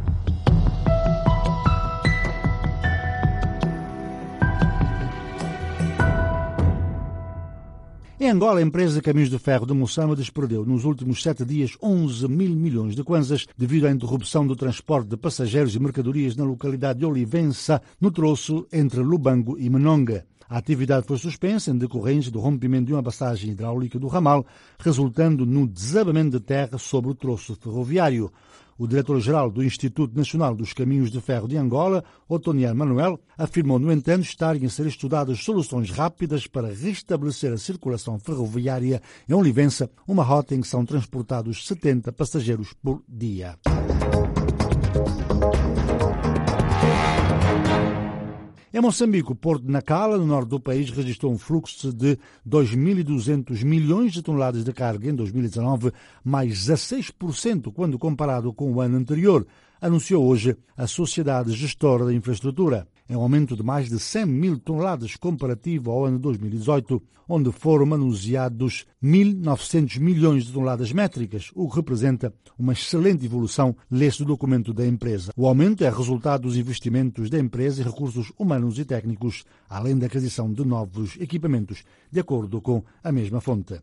Em Angola, a empresa de caminhos de ferro de Moçambique desperdeu nos últimos sete dias onze mil milhões de kwanzas devido à interrupção do transporte de passageiros e mercadorias na localidade de Olivença, no troço entre Lubango e Menonga. A atividade foi suspensa em decorrência do rompimento de uma passagem hidráulica do ramal, resultando no desabamento de terra sobre o troço ferroviário. O diretor-geral do Instituto Nacional dos Caminhos de Ferro de Angola, Otoniel Manuel, afirmou, no entanto, estarem a ser estudadas soluções rápidas para restabelecer a circulação ferroviária em Olivença, uma rota em que são transportados setenta passageiros por dia. Em Moçambique, o porto de Nacala, no norte do país, registrou um fluxo de dois mil e duzentos milhões de toneladas de carga em dois mil e dezanove, mais dezasseis por cento quando comparado com o ano anterior, anunciou hoje a Sociedade Gestora da Infraestrutura. É um aumento de mais de cem mil toneladas comparativo ao ano dois mil e dezoito, onde foram manuseados mil e novecentos milhões de toneladas métricas, o que representa uma excelente evolução, lê-se do documento da empresa. O aumento é resultado dos investimentos da empresa em recursos humanos e técnicos, além da aquisição de novos equipamentos, de acordo com a mesma fonte.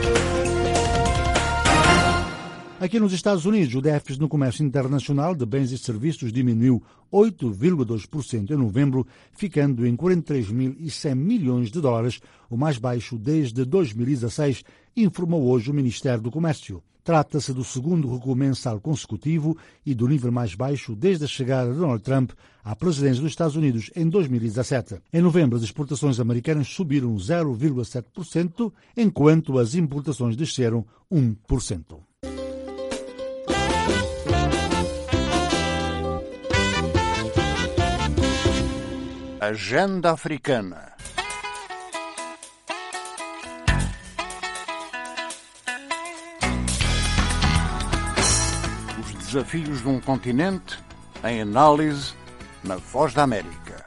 Aqui nos Estados Unidos, o déficit no comércio internacional de bens e serviços diminuiu oito vírgula dois por cento em novembro, ficando em quarenta e três mil e cem milhões de dólares, o mais baixo desde dois mil e dezasseis, informou hoje o Ministério do Comércio. Trata-se do segundo recuo mensal consecutivo e do nível mais baixo desde a chegada de Donald Trump à presidência dos Estados Unidos em dois mil e dezassete. Em novembro, as exportações americanas subiram zero vírgula sete por cento, enquanto as importações desceram um por cento. Agenda Africana. Os desafios de um continente em análise na Voz da América.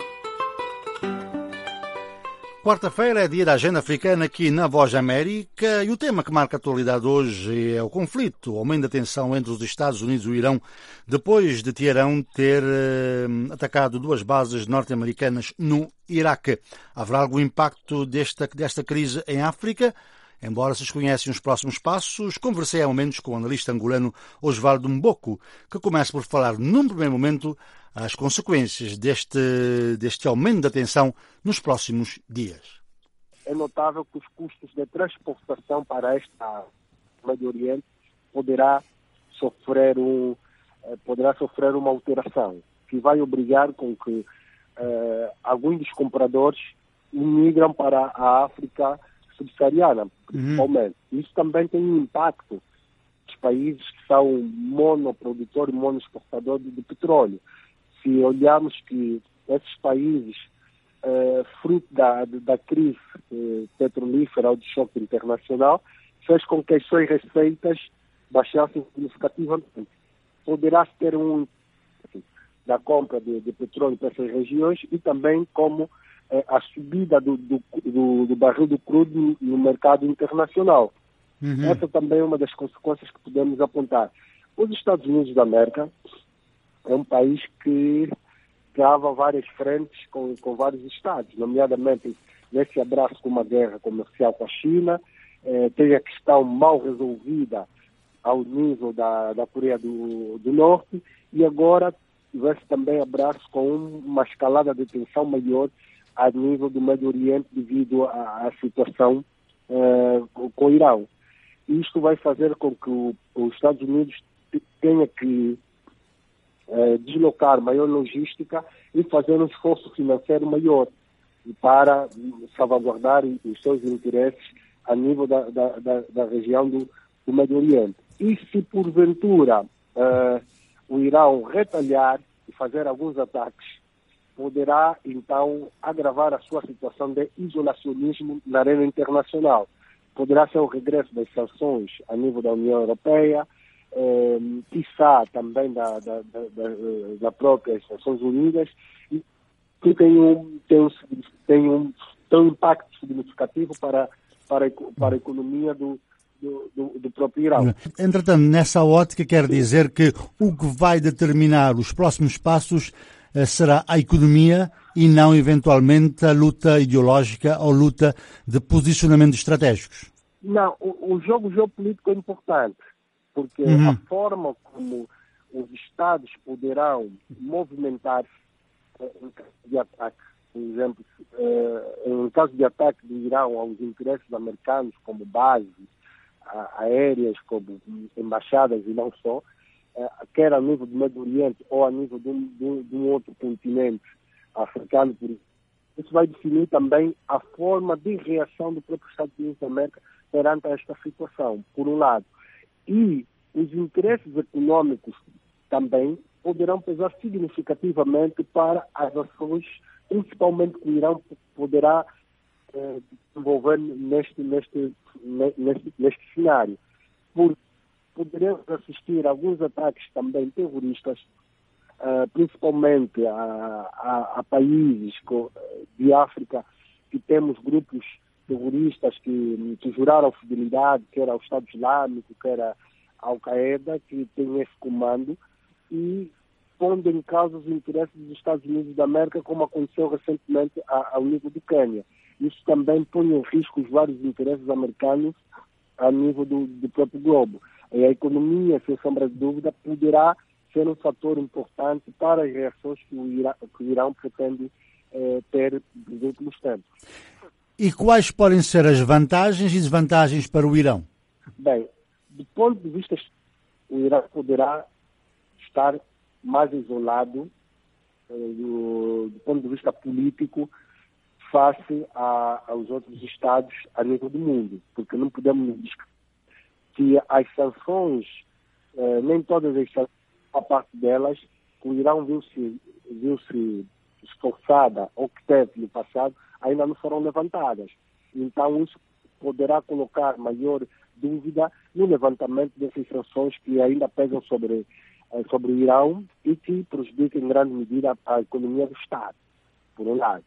Quarta-feira é dia da Agenda Africana aqui na Voz da América e o tema que marca a atualidade hoje é o conflito, o aumento da tensão entre os Estados Unidos e o Irão depois de Teherão ter eh, atacado duas bases norte-americanas no Iraque. Haverá algum impacto desta, desta crise em África? Embora se desconhecem os próximos passos, conversei há momentos com o analista angolano Osvaldo Mboko, que começa por falar, num primeiro momento, as consequências deste, deste aumento da tensão nos próximos dias. É notável que os custos de transportação para esta Médio Oriente poderá sofrer, um, poderá sofrer uma alteração, que vai obrigar com que eh, alguns dos compradores migram para a África subsaariana, principalmente. Uhum. Isso também tem um impacto nos países que são monoprodutores, monoexportadores de, de petróleo. Se olharmos que esses países, eh, fruto da, da crise eh, petrolífera ou de choque internacional, fez com que as suas receitas baixassem significativamente. Poderá ter um assim, da compra de, de petróleo para essas regiões e também como eh, a subida do, do, do, do barril do crudo no mercado internacional. Uhum. Essa também é uma das consequências que podemos apontar. Os Estados Unidos da América é um país que trava várias frentes com, com vários estados, nomeadamente nesse abraço com uma guerra comercial com a China, eh, tem a questão mal resolvida ao nível da, da Coreia do, do Norte e agora tivesse também abraço com uma escalada de tensão maior a nível do Médio Oriente devido à, à situação eh, com, com o Irão. Isto vai fazer com que o, os Estados Unidos tenha que Eh, deslocar maior logística e fazer um esforço financeiro maior para salvaguardar os seus interesses a nível da, da, da, da região do, do Médio Oriente. E se porventura eh, o Irão retalhar e fazer alguns ataques, poderá então agravar a sua situação de isolacionismo na arena internacional. Poderá ser o regresso das sanções a nível da União Europeia, Eh, quiçá também da, da, da, da própria Nações Unidas, e que tem um, tem um, tem um, tem um impacto significativo para, para, para a economia do, do, do, do próprio Irão. Entretanto, nessa ótica quer dizer que o que vai determinar os próximos passos eh, será a economia e não eventualmente a luta ideológica ou luta de posicionamentos estratégicos. Não, o, o jogo geopolítico é importante, porque uhum. a forma como os Estados poderão movimentar-se em caso de ataque, por exemplo, em caso de ataque do Irão aos interesses americanos, como bases aéreas, como embaixadas e não só, quer a nível do Médio Oriente ou a nível de um, de um outro continente africano, isso vai definir também a forma de reação do próprio Estados Unidos da América perante esta situação, por um lado. E os interesses econômicos também poderão pesar significativamente para as ações, principalmente que o Irão poderá eh, desenvolver neste, neste, neste, neste cenário. Por, poderemos assistir a alguns ataques também terroristas, eh, principalmente a, a, a países de África que temos grupos terroristas que, que juraram fidelidade, que era ao Estado Islâmico, que era a Al-Qaeda, que tem esse comando, e pondo em causa os interesses dos Estados Unidos da América, como aconteceu recentemente a, ao nível do Quênia. Isso também põe em risco os vários interesses americanos a nível do, do próprio globo. E a economia, sem sombra de dúvida, poderá ser um fator importante para as reações que o Irã, que o Irão pretende eh, ter nos últimos tempos. E quais podem ser as vantagens e desvantagens para o Irão? Bem, do ponto de vista, o Irã poderá estar mais isolado do, do ponto de vista político face a, aos outros Estados a nível do mundo, porque não podemos dizer que as sanções, eh, nem todas as sanções, a parte delas, que o Irã viu-se viu-se esforçada ou que teve no passado, ainda não foram levantadas. Então isso poderá colocar maior dúvida no levantamento dessas sanções que ainda pesam sobre, sobre o Irão e que prejudicam em grande medida a economia do Estado, por um lado.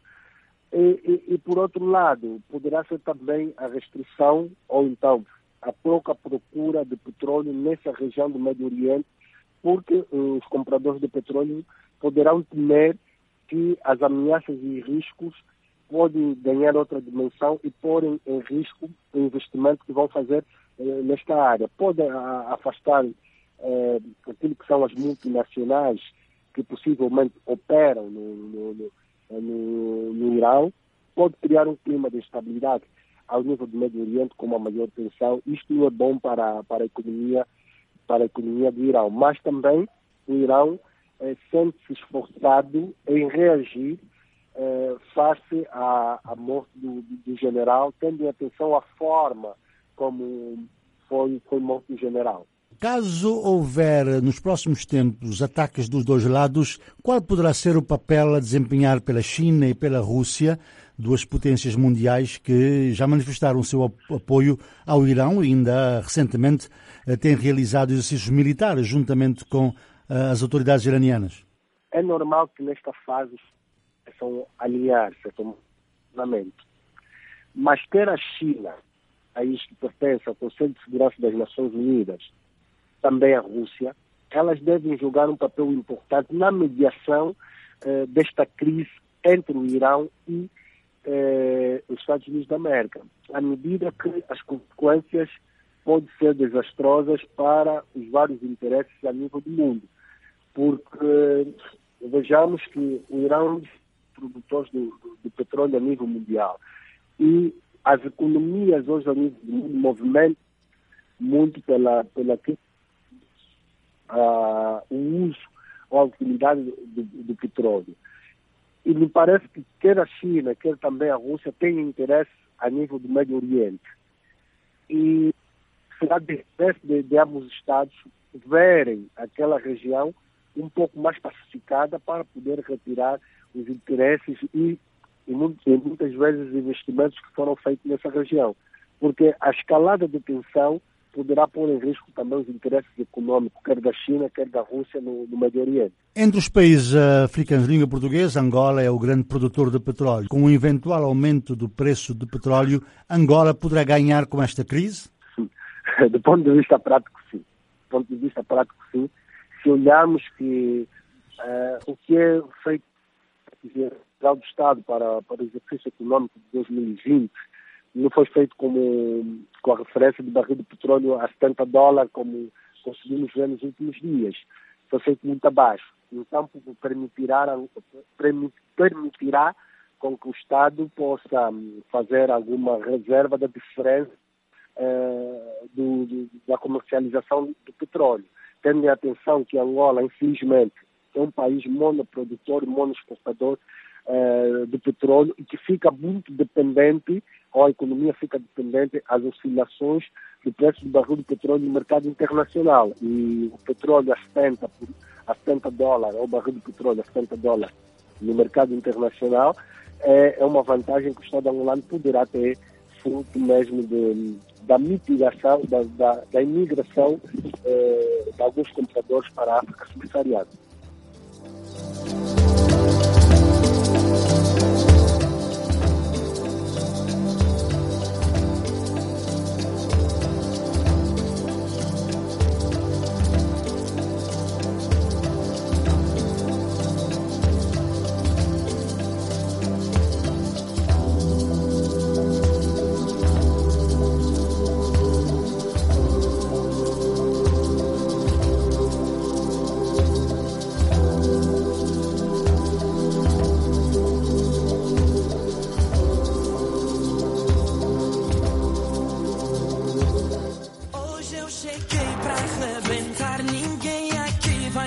E, e, e por outro lado, poderá ser também a restrição ou então a pouca procura de petróleo nessa região do Médio Oriente, porque os compradores de petróleo poderão temer que as ameaças e riscos podem ganhar outra dimensão e porem em risco o investimento que vão fazer eh, nesta área. Pode a, afastar eh, aquilo que são as multinacionais que possivelmente operam no, no, no, no, no Irão, pode criar um clima de instabilidade ao nível do Médio Oriente com uma maior tensão. Isto não é bom para, para, a, economia, para a economia do Irão, mas também o Irão eh, sente-se esforçado em reagir eh, face à, à morte do, do general, tendo em atenção a forma como foi, foi morto o general. Caso houver nos próximos tempos ataques dos dois lados, qual poderá ser o papel a desempenhar pela China e pela Rússia, duas potências mundiais que já manifestaram o seu apoio ao Irão e ainda recentemente têm realizado exercícios militares juntamente com as autoridades iranianas? É normal que nesta fase são alinhar-se, lamento. Mas ter a China, a isto que pertence ao Conselho de Segurança das Nações Unidas, também a Rússia, elas devem jogar um papel importante na mediação eh, desta crise entre o Irão e eh, os Estados Unidos da América, à medida que as consequências podem ser desastrosas para os vários interesses a nível do mundo. Porque vejamos que o Irão é um dos produtores do, do, do petróleo a nível mundial e as economias hoje a nível do mundo movimentam muito pela, pela Uh, o uso ou a utilidade do, do petróleo. E me parece que quer a China, quer também a Rússia têm interesse a nível do Médio Oriente. E será de interesse de, de ambos os Estados verem aquela região um pouco mais pacificada para poder retirar os interesses e, e, muitas, e muitas vezes os investimentos que foram feitos nessa região. Porque a escalada de tensão poderá pôr em risco também os interesses econômicos, quer da China, quer da Rússia, no, no Médio Oriente. Entre os países africanos de língua portuguesa, Angola é o grande produtor de petróleo. Com um eventual aumento do preço do petróleo, Angola poderá ganhar com esta crise? Do ponto de vista prático, sim. Do ponto de vista prático, sim. Se olharmos que uh, o que é feito do Estado para, para o exercício econômico de dois mil e vinte não foi feito como, com a referência de barril de petróleo a setenta dólares, como conseguimos ver nos últimos dias. Foi feito muito abaixo. Então, permitirá, permitirá com que o Estado possa fazer alguma reserva da diferença eh, do, do, da comercialização do petróleo. Tendo em atenção que Angola, infelizmente, é um país monoprodutor e monoexportador eh, de petróleo e que fica muito dependente, ou a economia fica dependente às oscilações do preço do barril de petróleo no mercado internacional. E o petróleo a setenta, a setenta dólares, ou o barril de petróleo a setenta dólares no mercado internacional, é, é uma vantagem que o Estado angolano poderá ter, fruto mesmo de, da mitigação, da, da, da imigração eh, de alguns compradores para a África subsaariana.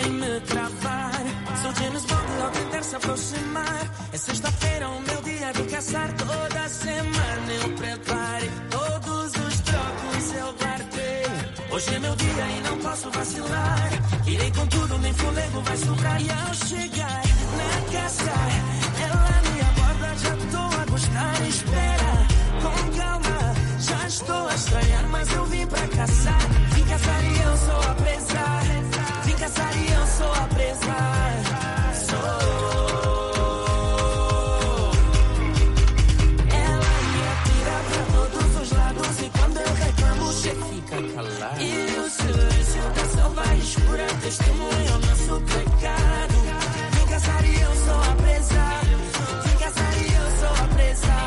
em me travar. Sou James Bond ao tentar se aproximar. É sexta-feira, o meu dia de caçar. Toda semana eu preparo. Todos os trocos eu guardei. Hoje é meu dia e não posso vacilar. Irei com tudo, nem fôlego vai sobrar. E ao chegar na caça, ela me aborda, já estou a gostar. Espera, com calma, já estou a estranhar, mas eu vim pra caçar. Vim caçar e eu sou a presa. Vim caçar e eu sou a presa. Sou. Ela me atira pra todos os lados e quando eu reclamo, você fica calado. E o silêncio da selva escura testemunha o nosso pecado. Vim caçar e eu sou a presa. Vim caçar e eu sou a presa.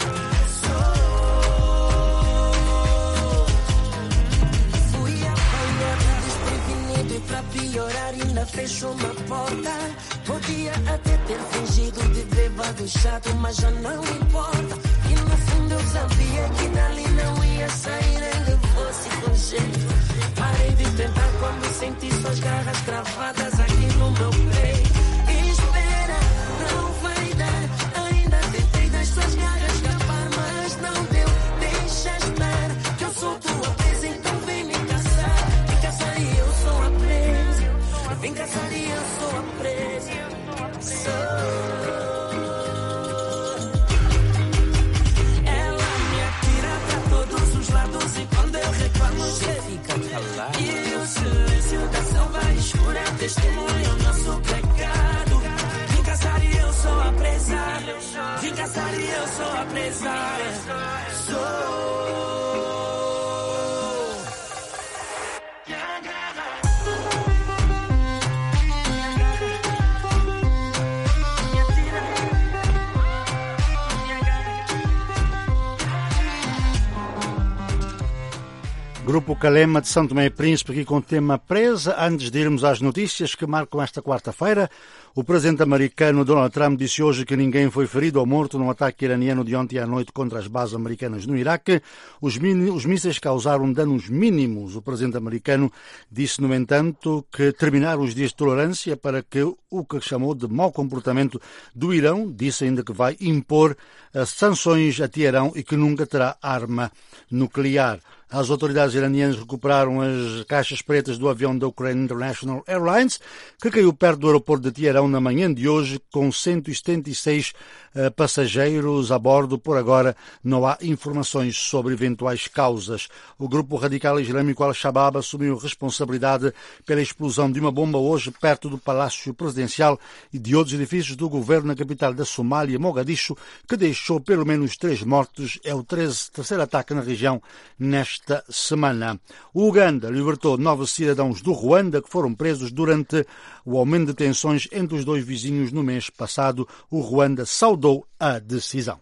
Pra piorar ainda fechou uma porta. Podia até ter fingido de bêbado chato, mas já não importa. E no fundo eu sabia que dali não ia sair, ainda fosse com jeito. Parei de tentar quando senti suas garras cravadas aqui no meu peito. Espera, não vai dar. Ainda tentei das suas garras escapar, mas não deu. Deixa estar, que eu sou tua presa, então vem me caçar. Me caçar e eu sou a presa. Vem caçar e eu sou a presa. Sou. Ela me atira pra todos os lados e quando eu reclamo você fica calado. E o silêncio da selva escura testemunha o nosso pecado. Vem caçar e eu sou a presa. Vem caçar e eu sou a presa. Sou. Grupo Calema de São Tomé e Príncipe aqui com o tema Presa. Antes de irmos às notícias que marcam esta quarta-feira, o presidente americano Donald Trump disse hoje que ninguém foi ferido ou morto num ataque iraniano de ontem à noite contra as bases americanas no Iraque. Os, os mísseis causaram danos mínimos. O presidente americano disse, no entanto, que terminaram os dias de tolerância para que o que chamou de mau comportamento do Irão. Disse ainda que vai impor as sanções a Teherão e que nunca terá arma nuclear. As autoridades iranianas recuperaram as caixas pretas do avião da Ukraine International Airlines, que caiu perto do aeroporto de Teherão na manhã de hoje, com cento e setenta e seis uh, passageiros a bordo. Por agora, não há informações sobre eventuais causas. O grupo radical islâmico Al-Shabaab assumiu responsabilidade pela explosão de uma bomba hoje perto do Palácio Presidencial e de outros edifícios do governo na capital da Somália, Mogadishu, que deixou pelo menos três mortos. É o terceiro ataque na região nesta esta semana. O Uganda libertou nove cidadãos do Ruanda que foram presos durante o aumento de tensões entre os dois vizinhos no mês passado. O Ruanda saudou a decisão.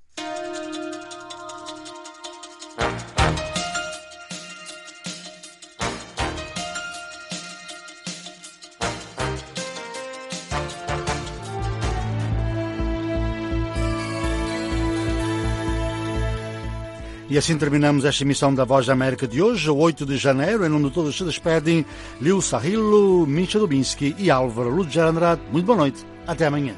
E assim terminamos esta emissão da Voz da América de hoje, oito de janeiro. Em nome de todos se despedem Liu Sahilo, Misha Dubinsky e Álvaro Ludger Andrade. Muito boa noite. Até amanhã.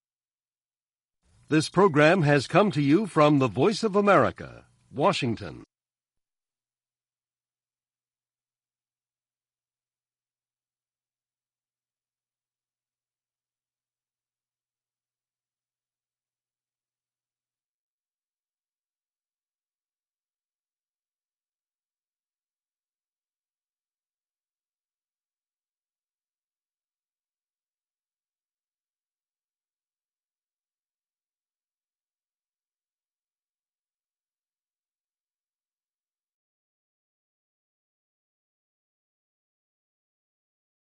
This program has come to you from the Voice of America, Washington.